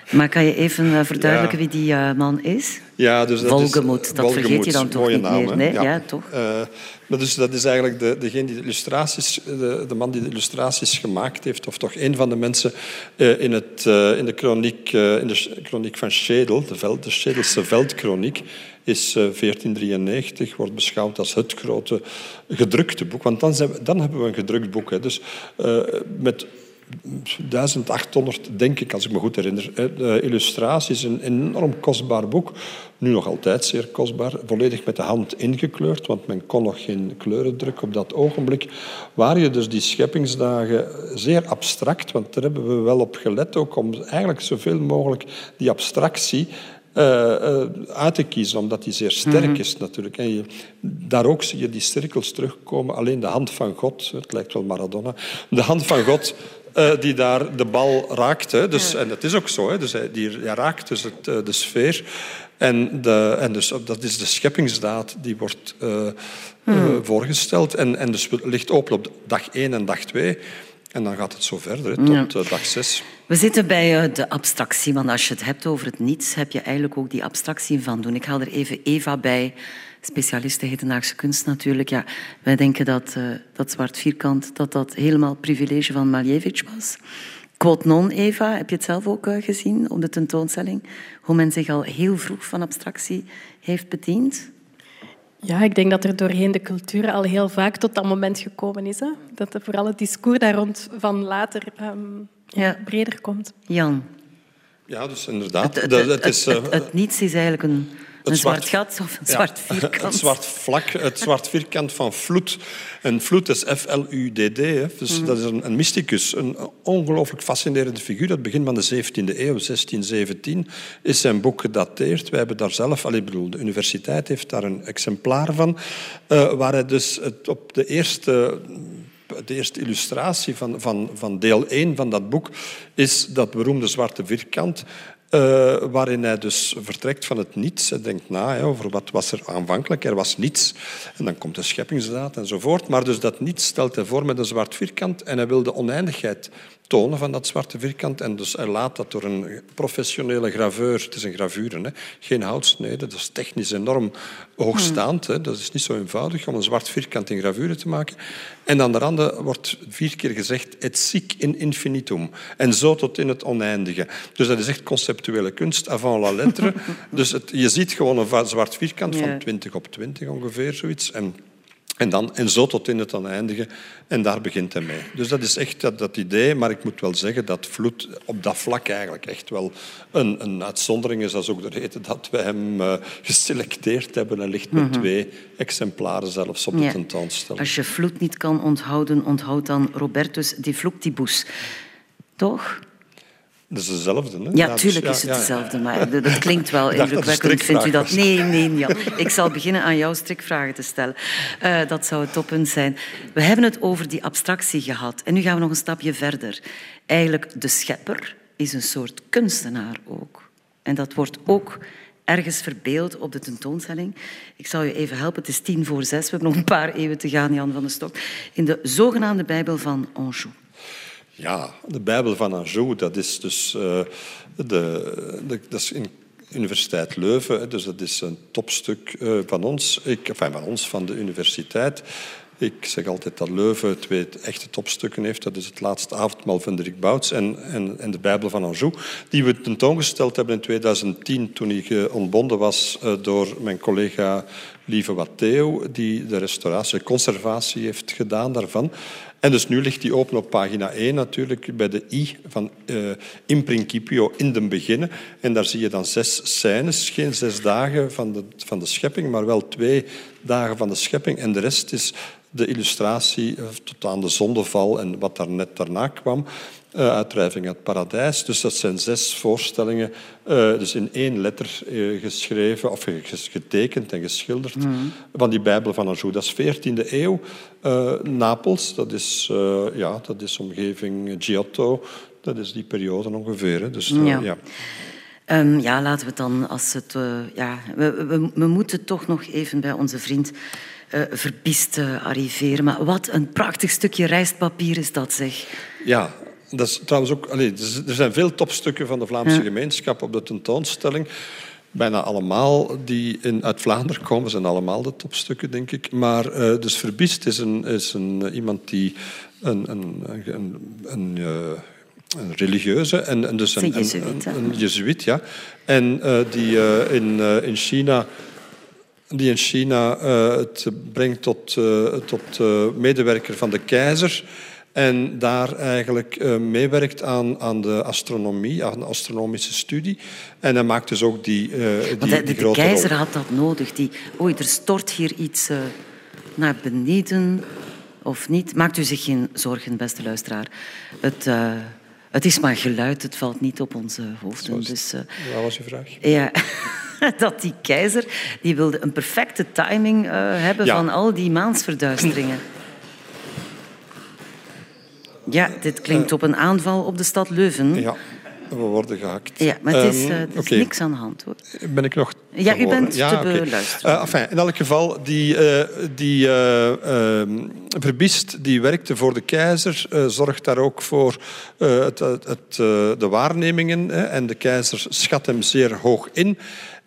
Maar kan je even uh, verduidelijken ja. wie die uh, man is? Ja, dus dat Volgemoed, is, dat Volgemoed, vergeet je dan toch niet naam, meer. Nee? Ja. Ja, toch? Uh, maar dus dat is eigenlijk de, degene die de illustraties, de, de man die de illustraties gemaakt heeft, of toch een van de mensen uh, in, het, uh, in de kroniek, uh, in de kroniek van Schedel, de, veld, de Schedelse veldkroniek, is uh, veertien drieënnegentig, wordt beschouwd als het grote gedrukte boek. Want dan, zijn we, dan hebben we een gedrukt boek. Hè. Dus uh, met duizend achthonderd, denk ik, als ik me goed herinner, de illustraties, een enorm kostbaar boek. Nu nog altijd zeer kostbaar, volledig met de hand ingekleurd, want men kon nog geen kleuren drukken op dat ogenblik. Waar je dus die scheppingsdagen zeer abstract, want daar hebben we wel op gelet ook, om eigenlijk zoveel mogelijk die abstractie Uh, uh, uit te kiezen, omdat die zeer sterk mm-hmm. is natuurlijk. En je, daar ook zie je die cirkels terugkomen. Alleen de hand van God, het lijkt wel Maradona, de hand van God uh, die daar de bal raakt. Hè. Dus, ja. En dat is ook zo. Hè. Dus hij, die, hij raakt dus het, uh, de sfeer. En, de, en dus, dat is de scheppingsdaad die wordt uh, mm. uh, voorgesteld. En, en dus ligt open op dag één en dag twee. En dan gaat het zo verder, hè, tot ja. dag zes. We zitten bij uh, de abstractie, want als je het hebt over het niets, heb je eigenlijk ook die abstractie van doen. Ik haal er even Eva bij, specialiste hedendaagse kunst natuurlijk. Ja, wij denken dat uh, dat zwart vierkant dat dat helemaal privilege van Malevich was. Quod non, Eva, heb je het zelf ook uh, gezien op de tentoonstelling? Hoe men zich al heel vroeg van abstractie heeft bediend? Ja, ik denk dat er doorheen de cultuur al heel vaak tot dat moment gekomen is. Hè? Dat er vooral het discours daar rond van later um, ja. breder komt. Jan? Ja, dus inderdaad. Het, het, het, is, het, het, het niets is eigenlijk een, een zwart, zwart gat of een ja, zwart vierkant. Het zwart vlak, het zwart vierkant van Vloed. En Vloed is F L U D D. Hè. Dus mm. dat is een, een mysticus, een ongelooflijk fascinerende figuur. Het begin van de zeventiende eeuw, zestien zeventien, is zijn boek gedateerd. Wij hebben daar zelf, allee, bedoel, de universiteit heeft daar een exemplaar van, uh, waar hij dus het op de eerste... De eerste illustratie van, van, van deel één van dat boek is dat beroemde zwarte vierkant, uh, waarin hij dus vertrekt van het niets. Hij denkt na hè, over wat was er aanvankelijk. Er was niets. En dan komt de scheppingsdaad enzovoort. Maar dus dat niets stelt hij voor met een zwart vierkant en hij wil de oneindigheid tonen van dat zwarte vierkant. En dus hij laat dat door een professionele graveur, het is een gravure, hè, geen houtsnede, dat is technisch enorm hoogstaand. Hè, dat is niet zo eenvoudig om een zwart vierkant in gravure te maken. En aan de randen wordt vier keer gezegd et sic in infinitum. En zo tot in het oneindige. Dus dat is echt conceptuele kunst, avant la lettre. Dus het, je ziet gewoon een zwart vierkant van twintig op twintig ongeveer, zoiets. En En, dan, en zo tot in het oneindige. En daar begint hij mee. Dus dat is echt dat, dat idee. Maar ik moet wel zeggen dat Vloed op dat vlak eigenlijk echt wel een, een uitzondering is. Dat is ook de reden dat wij hem uh, geselecteerd hebben. Hij ligt met mm-hmm. twee exemplaren zelfs op de ja. tentoonstelling. Als je Vloed niet kan onthouden, onthoud dan Robertus de Fluctibus. Toch? Dat is dezelfde, hè? Ja, tuurlijk dus, ja, is het ja, dezelfde, maar dat klinkt wel indrukwekkend. Vindt u dat? Nee, nee, ja. Ik zal beginnen aan jou strikvragen te stellen. Uh, dat zou het toppunt zijn. We hebben het over die abstractie gehad. En nu gaan we nog een stapje verder. Eigenlijk, de schepper is een soort kunstenaar ook. En dat wordt ook ergens verbeeld op de tentoonstelling. Ik zal je even helpen. Het is tien voor zes. We hebben nog een paar eeuwen te gaan, Jan van den Stok. In de zogenaamde Bijbel van Anjou. Ja, de Bijbel van Anjou, dat is dus uh, de, de, dat is in Universiteit Leuven. Dus dat is een topstuk uh, van ons, ik, enfin, van ons, van de universiteit. Ik zeg altijd dat Leuven twee echte topstukken heeft. Dat is het Laatste Avondmaal van Dirk Bouts en, en, en de Bijbel van Anjou, die we tentoongesteld hebben in tweeduizend tien, toen ik ontbonden was uh, door mijn collega Lieve Watteo, die de restauratie, de conservatie heeft gedaan daarvan. En dus nu ligt die open op pagina één natuurlijk, bij de I van uh, in principio, in den beginnen. En daar zie je dan zes scènes, geen zes dagen van de, van de schepping, maar wel twee dagen van de schepping. En de rest is de illustratie uh, tot aan de zondeval en wat daar net daarna kwam. Uh, uitdrijving uit het paradijs. Dus dat zijn zes voorstellingen, uh, dus in één letter uh, geschreven, of getekend en geschilderd, mm. van die Bijbel van Anjou. Dat is veertiende eeuw. Uh, Napels, dat is, uh, ja, dat is omgeving Giotto. Dat is die periode ongeveer. Hè. Dus, uh, ja. Ja. Um, ja, laten we het dan, als het... Uh, ja, we, we, we moeten toch nog even bij onze vriend uh, Verbiest uh, arriveren. Maar wat een prachtig stukje rijstpapier is dat, zeg. Ja. dat is trouwens ook... Allee, er zijn veel topstukken van de Vlaamse Ja. gemeenschap op de tentoonstelling. Bijna allemaal die in, uit Vlaanderen komen, zijn allemaal de topstukken, denk ik. Maar uh, dus Verbiest is, een, is een, iemand die een, een, een, een, uh, een religieuze... En, en dus een, een jezuïet, een, een, een jezuïet, ja. En uh, die uh, in, uh, in China... die in China uh, het brengt tot, uh, tot uh, medewerker van de keizer... En daar eigenlijk uh, meewerkt aan, aan de astronomie, aan de astronomische studie. En hij maakt dus ook die, uh, die, Want de, die de grote keizer rol. had dat nodig. Die, oei, er stort hier iets uh, naar beneden of niet. Maakt u zich geen zorgen, beste luisteraar. Het, uh, het is maar geluid, het valt niet op onze hoofden. Dus, uh, Wat was uw vraag? ja, dat die keizer die wilde een perfecte timing uh, hebben Ja. van al die maansverduisteringen. Ja, dit klinkt op een aanval op de stad Leuven. Ja, we worden gehakt. Ja, maar het is, uh, Um, er is oké. niks aan de hand, hoor. Ben ik nog Ja, te u horen? bent te oké. beluisteren. Uh, enfin, in elk geval, die, uh, die uh, uh, Verbiest die werkte voor de keizer, uh, zorgt daar ook voor uh, het, het, het, uh, de waarnemingen. Hè, en de keizer schat hem zeer hoog in.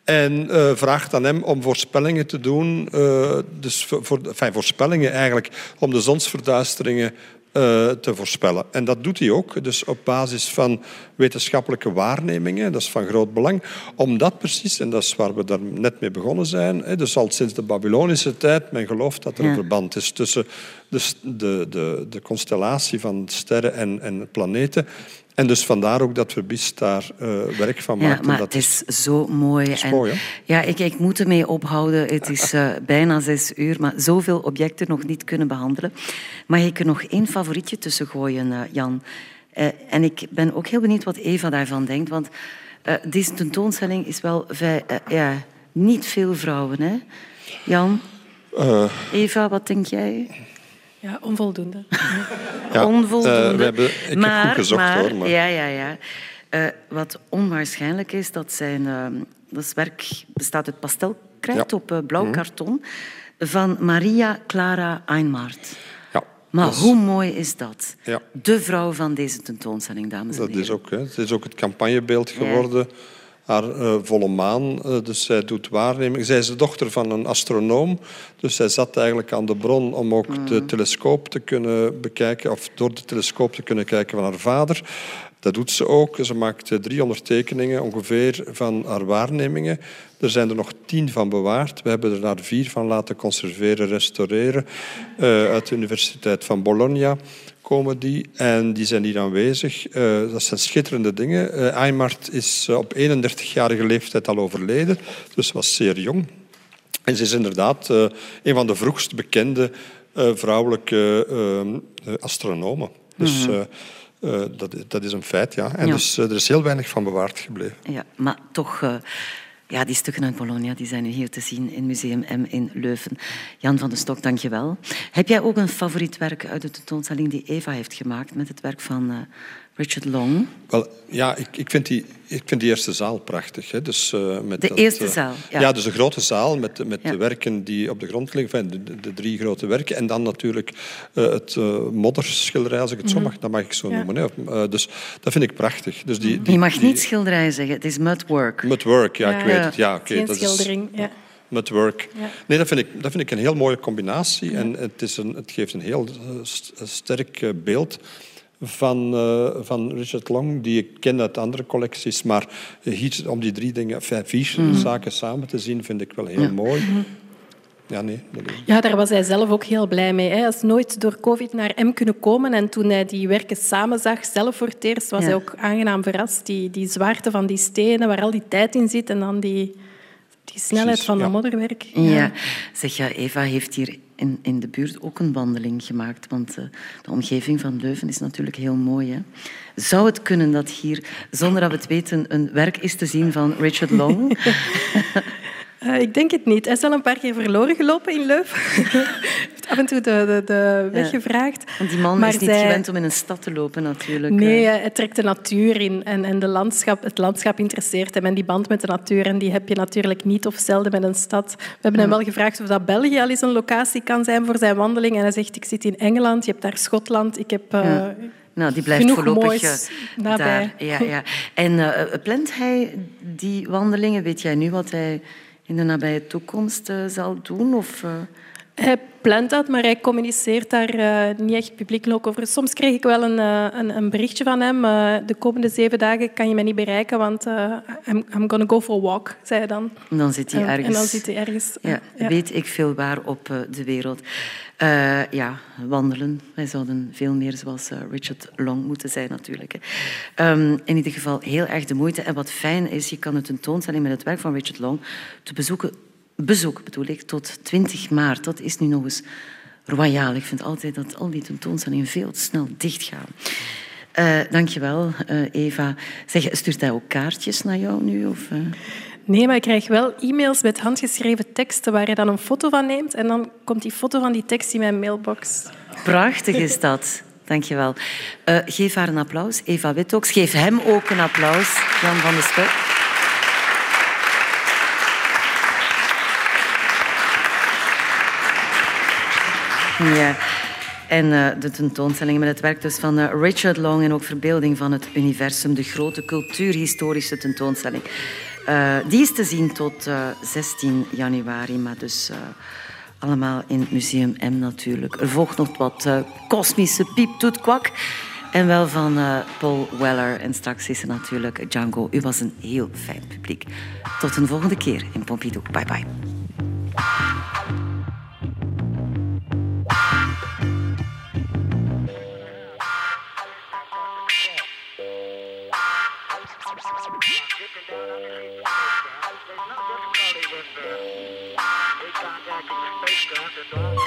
En uh, vraagt aan hem om voorspellingen te doen. Uh, dus voor, voor, enfin, voorspellingen eigenlijk om de zonsverduisteringen Uh, te voorspellen. En dat doet hij ook, dus op basis van wetenschappelijke waarnemingen. Dat is van groot belang. Omdat precies, en dat is waar we daar net mee begonnen zijn, hè, dus al sinds de Babylonische tijd, men gelooft dat er een Ja. verband is tussen de, de, de, de constellatie van sterren en, en planeten. En dus vandaar ook dat Verbiest daar uh, werk van maakt. Ja, maar dat het is zo mooi. is en, mooi, hè? ja, ik, ik moet ermee ophouden. Het is uh, bijna zes uur, maar zoveel objecten nog niet kunnen behandelen. Mag ik er nog één favorietje tussen gooien, uh, Jan? Uh, en ik ben ook heel benieuwd wat Eva daarvan denkt. Want uh, deze tentoonstelling is wel vrij, uh, ja, niet veel vrouwen, hè? Jan? Uh, Eva, wat denk jij? Ja, onvoldoende. ja, Onvoldoende. Uh, we hebben, ik maar, heb goed gezocht, maar, hoor. Maar... Ja, ja, ja. Uh, wat onwaarschijnlijk is, dat zijn... Uh, dat werk bestaat uit pastelkrijt Ja. op uh, blauw Mm. karton van Maria Clara Einmart. Ja, Maar dat is- hoe mooi is dat? Ja. De vrouw van deze tentoonstelling, dames en Dat heren. is ook, hè. Het is ook het campagnebeeld geworden. Haar uh, volle maan, uh, dus zij doet waarneming. Zij is de dochter van een astronoom, dus zij zat eigenlijk aan de bron om ook Mm. de telescoop te kunnen bekijken, of door de telescoop te kunnen kijken van haar vader. Dat doet ze ook. Ze maakt uh, driehonderd tekeningen ongeveer van haar waarnemingen. Er zijn er nog tien van bewaard. We hebben er daar vier van laten conserveren, restaureren. Uh, uit de Universiteit van Bologna komen die. En die zijn hier aanwezig. Uh, dat zijn schitterende dingen. Uh, Einmart is uh, op eenendertigjarige leeftijd al overleden. Dus was zeer jong. En ze is inderdaad uh, een van de vroegst bekende uh, vrouwelijke uh, astronomen. Dus uh, uh, dat, dat is een feit, ja. En Ja. dus uh, er is heel weinig van bewaard gebleven. Ja, maar toch... Uh, ja, die stukken uit Bologna die zijn nu hier te zien in Museum M in Leuven. Jan van den Stok, dank je wel. Heb jij ook een favoriet werk uit de tentoonstelling die Eva heeft gemaakt met het werk van uh, Richard Long? Wel, ja, ik, ik, vind die, ik vind die eerste zaal prachtig. Hè. Dus, uh, met De dat, eerste uh, zaal, ja. Ja, dus de grote zaal met, met Ja. de werken die op de grond liggen. Enfin, de, de drie grote werken. En dan natuurlijk uh, het uh, modderschilderij, als ik het zo mag, dat mag ik zo Ja. noemen. Hè. Uh, dus dat vind ik prachtig. Dus die, die, Je mag die, niet schilderijen zeggen, het is mudwork. Mudwork, ja, Ja. ik weet Ja. het. Ja, oké, Geen dat is schildering. Ja. Mudwork. Ja. Nee, dat vind, ik, dat vind ik een heel mooie combinatie. En het, is een, het geeft een heel uh, st- sterk uh, beeld van, uh, van Richard Long, die ik ken uit andere collecties. Maar hier, om die drie dingen, enfin, vier Mm. zaken samen te zien, vind ik wel heel Ja. mooi. Ja, nee. dat is- Ja, daar was hij zelf ook heel blij mee. Hij is nooit door COVID naar M kunnen komen. En toen hij die werken samen zag, zelf voor het eerst, was Ja. hij ook aangenaam verrast. Die, die zwaarte van die stenen, waar al die tijd in zit. En dan die, die snelheid Precies, van ja. dat modderwerk. Ja. Zeg, ja, Eva heeft hier in, in de buurt ook een wandeling gemaakt. Want uh, de omgeving van Leuven is natuurlijk heel mooi. Hè? Zou het kunnen dat hier, zonder dat we het weten, een werk is te zien van Richard Long? Uh, ik denk het niet. Hij is al een paar keer verloren gelopen in Leuven. Hij heeft af en toe de, de, de weg gevraagd. Want die man Maar is niet zij- gewend om in een stad te lopen, natuurlijk. Nee, Uh, hij trekt de natuur in en, en de landschap, het landschap interesseert hem. En die band met de natuur, en die heb je natuurlijk niet of zelden met een stad. We hebben hem wel gevraagd of dat België al eens een locatie kan zijn voor zijn wandeling. En hij zegt, ik zit in Engeland, je hebt daar Schotland, ik heb... Uh, Ja. Nou, die blijft genoeg voorlopig moois uh, nabij. daar. Ja, ja. En uh, plant hij die wandelingen? Weet jij nu wat hij in de nabije toekomst uh, zal doen? Of, uh... Hij plant dat, maar hij communiceert daar uh, niet echt publiekelijk over. Soms krijg ik wel een, uh, een, een berichtje van hem. Uh, de komende zeven dagen kan je mij niet bereiken, want uh, I'm, I'm gonna go for a walk, zei hij dan. En dan zit hij uh, ergens. En dan zit hij ergens. Ja, ja. Weet ik veel waar op uh, de wereld. Uh, ja, wandelen. Wij zouden veel meer zoals uh, Richard Long moeten zijn natuurlijk. Hè. Um, in ieder geval heel erg de moeite. En wat fijn is, je kan een tentoonstelling met het werk van Richard Long te bezoeken. Bezoek bedoel ik, tot twintig maart. Dat is nu nog eens royaal. Ik vind altijd dat al die tentoonstellingen veel te snel dichtgaan. Uh, Dank je wel, uh, Eva. Zeg, stuurt hij ook kaartjes naar jou nu? Of, uh... Nee, maar ik krijg wel e-mails met handgeschreven teksten waar je dan een foto van neemt en dan komt die foto van die tekst in mijn mailbox. Prachtig is dat. Dank je wel. Uh, geef haar een applaus, Eva Wittox. Geef hem ook een applaus, Jan van de Spek. Ja, en uh, de tentoonstelling met het werk dus van uh, Richard Long en ook Verbeelding van het Universum, de grote cultuurhistorische tentoonstelling. Uh, die is te zien tot uh, zestien januari, maar dus uh, allemaal in het Museum M natuurlijk. Er volgt nog wat uh, kosmische piep toet kwak en wel van uh, Paul Weller. En straks is er natuurlijk Django. U was een heel fijn publiek. Tot een volgende keer in Pompidou. Bye bye. Space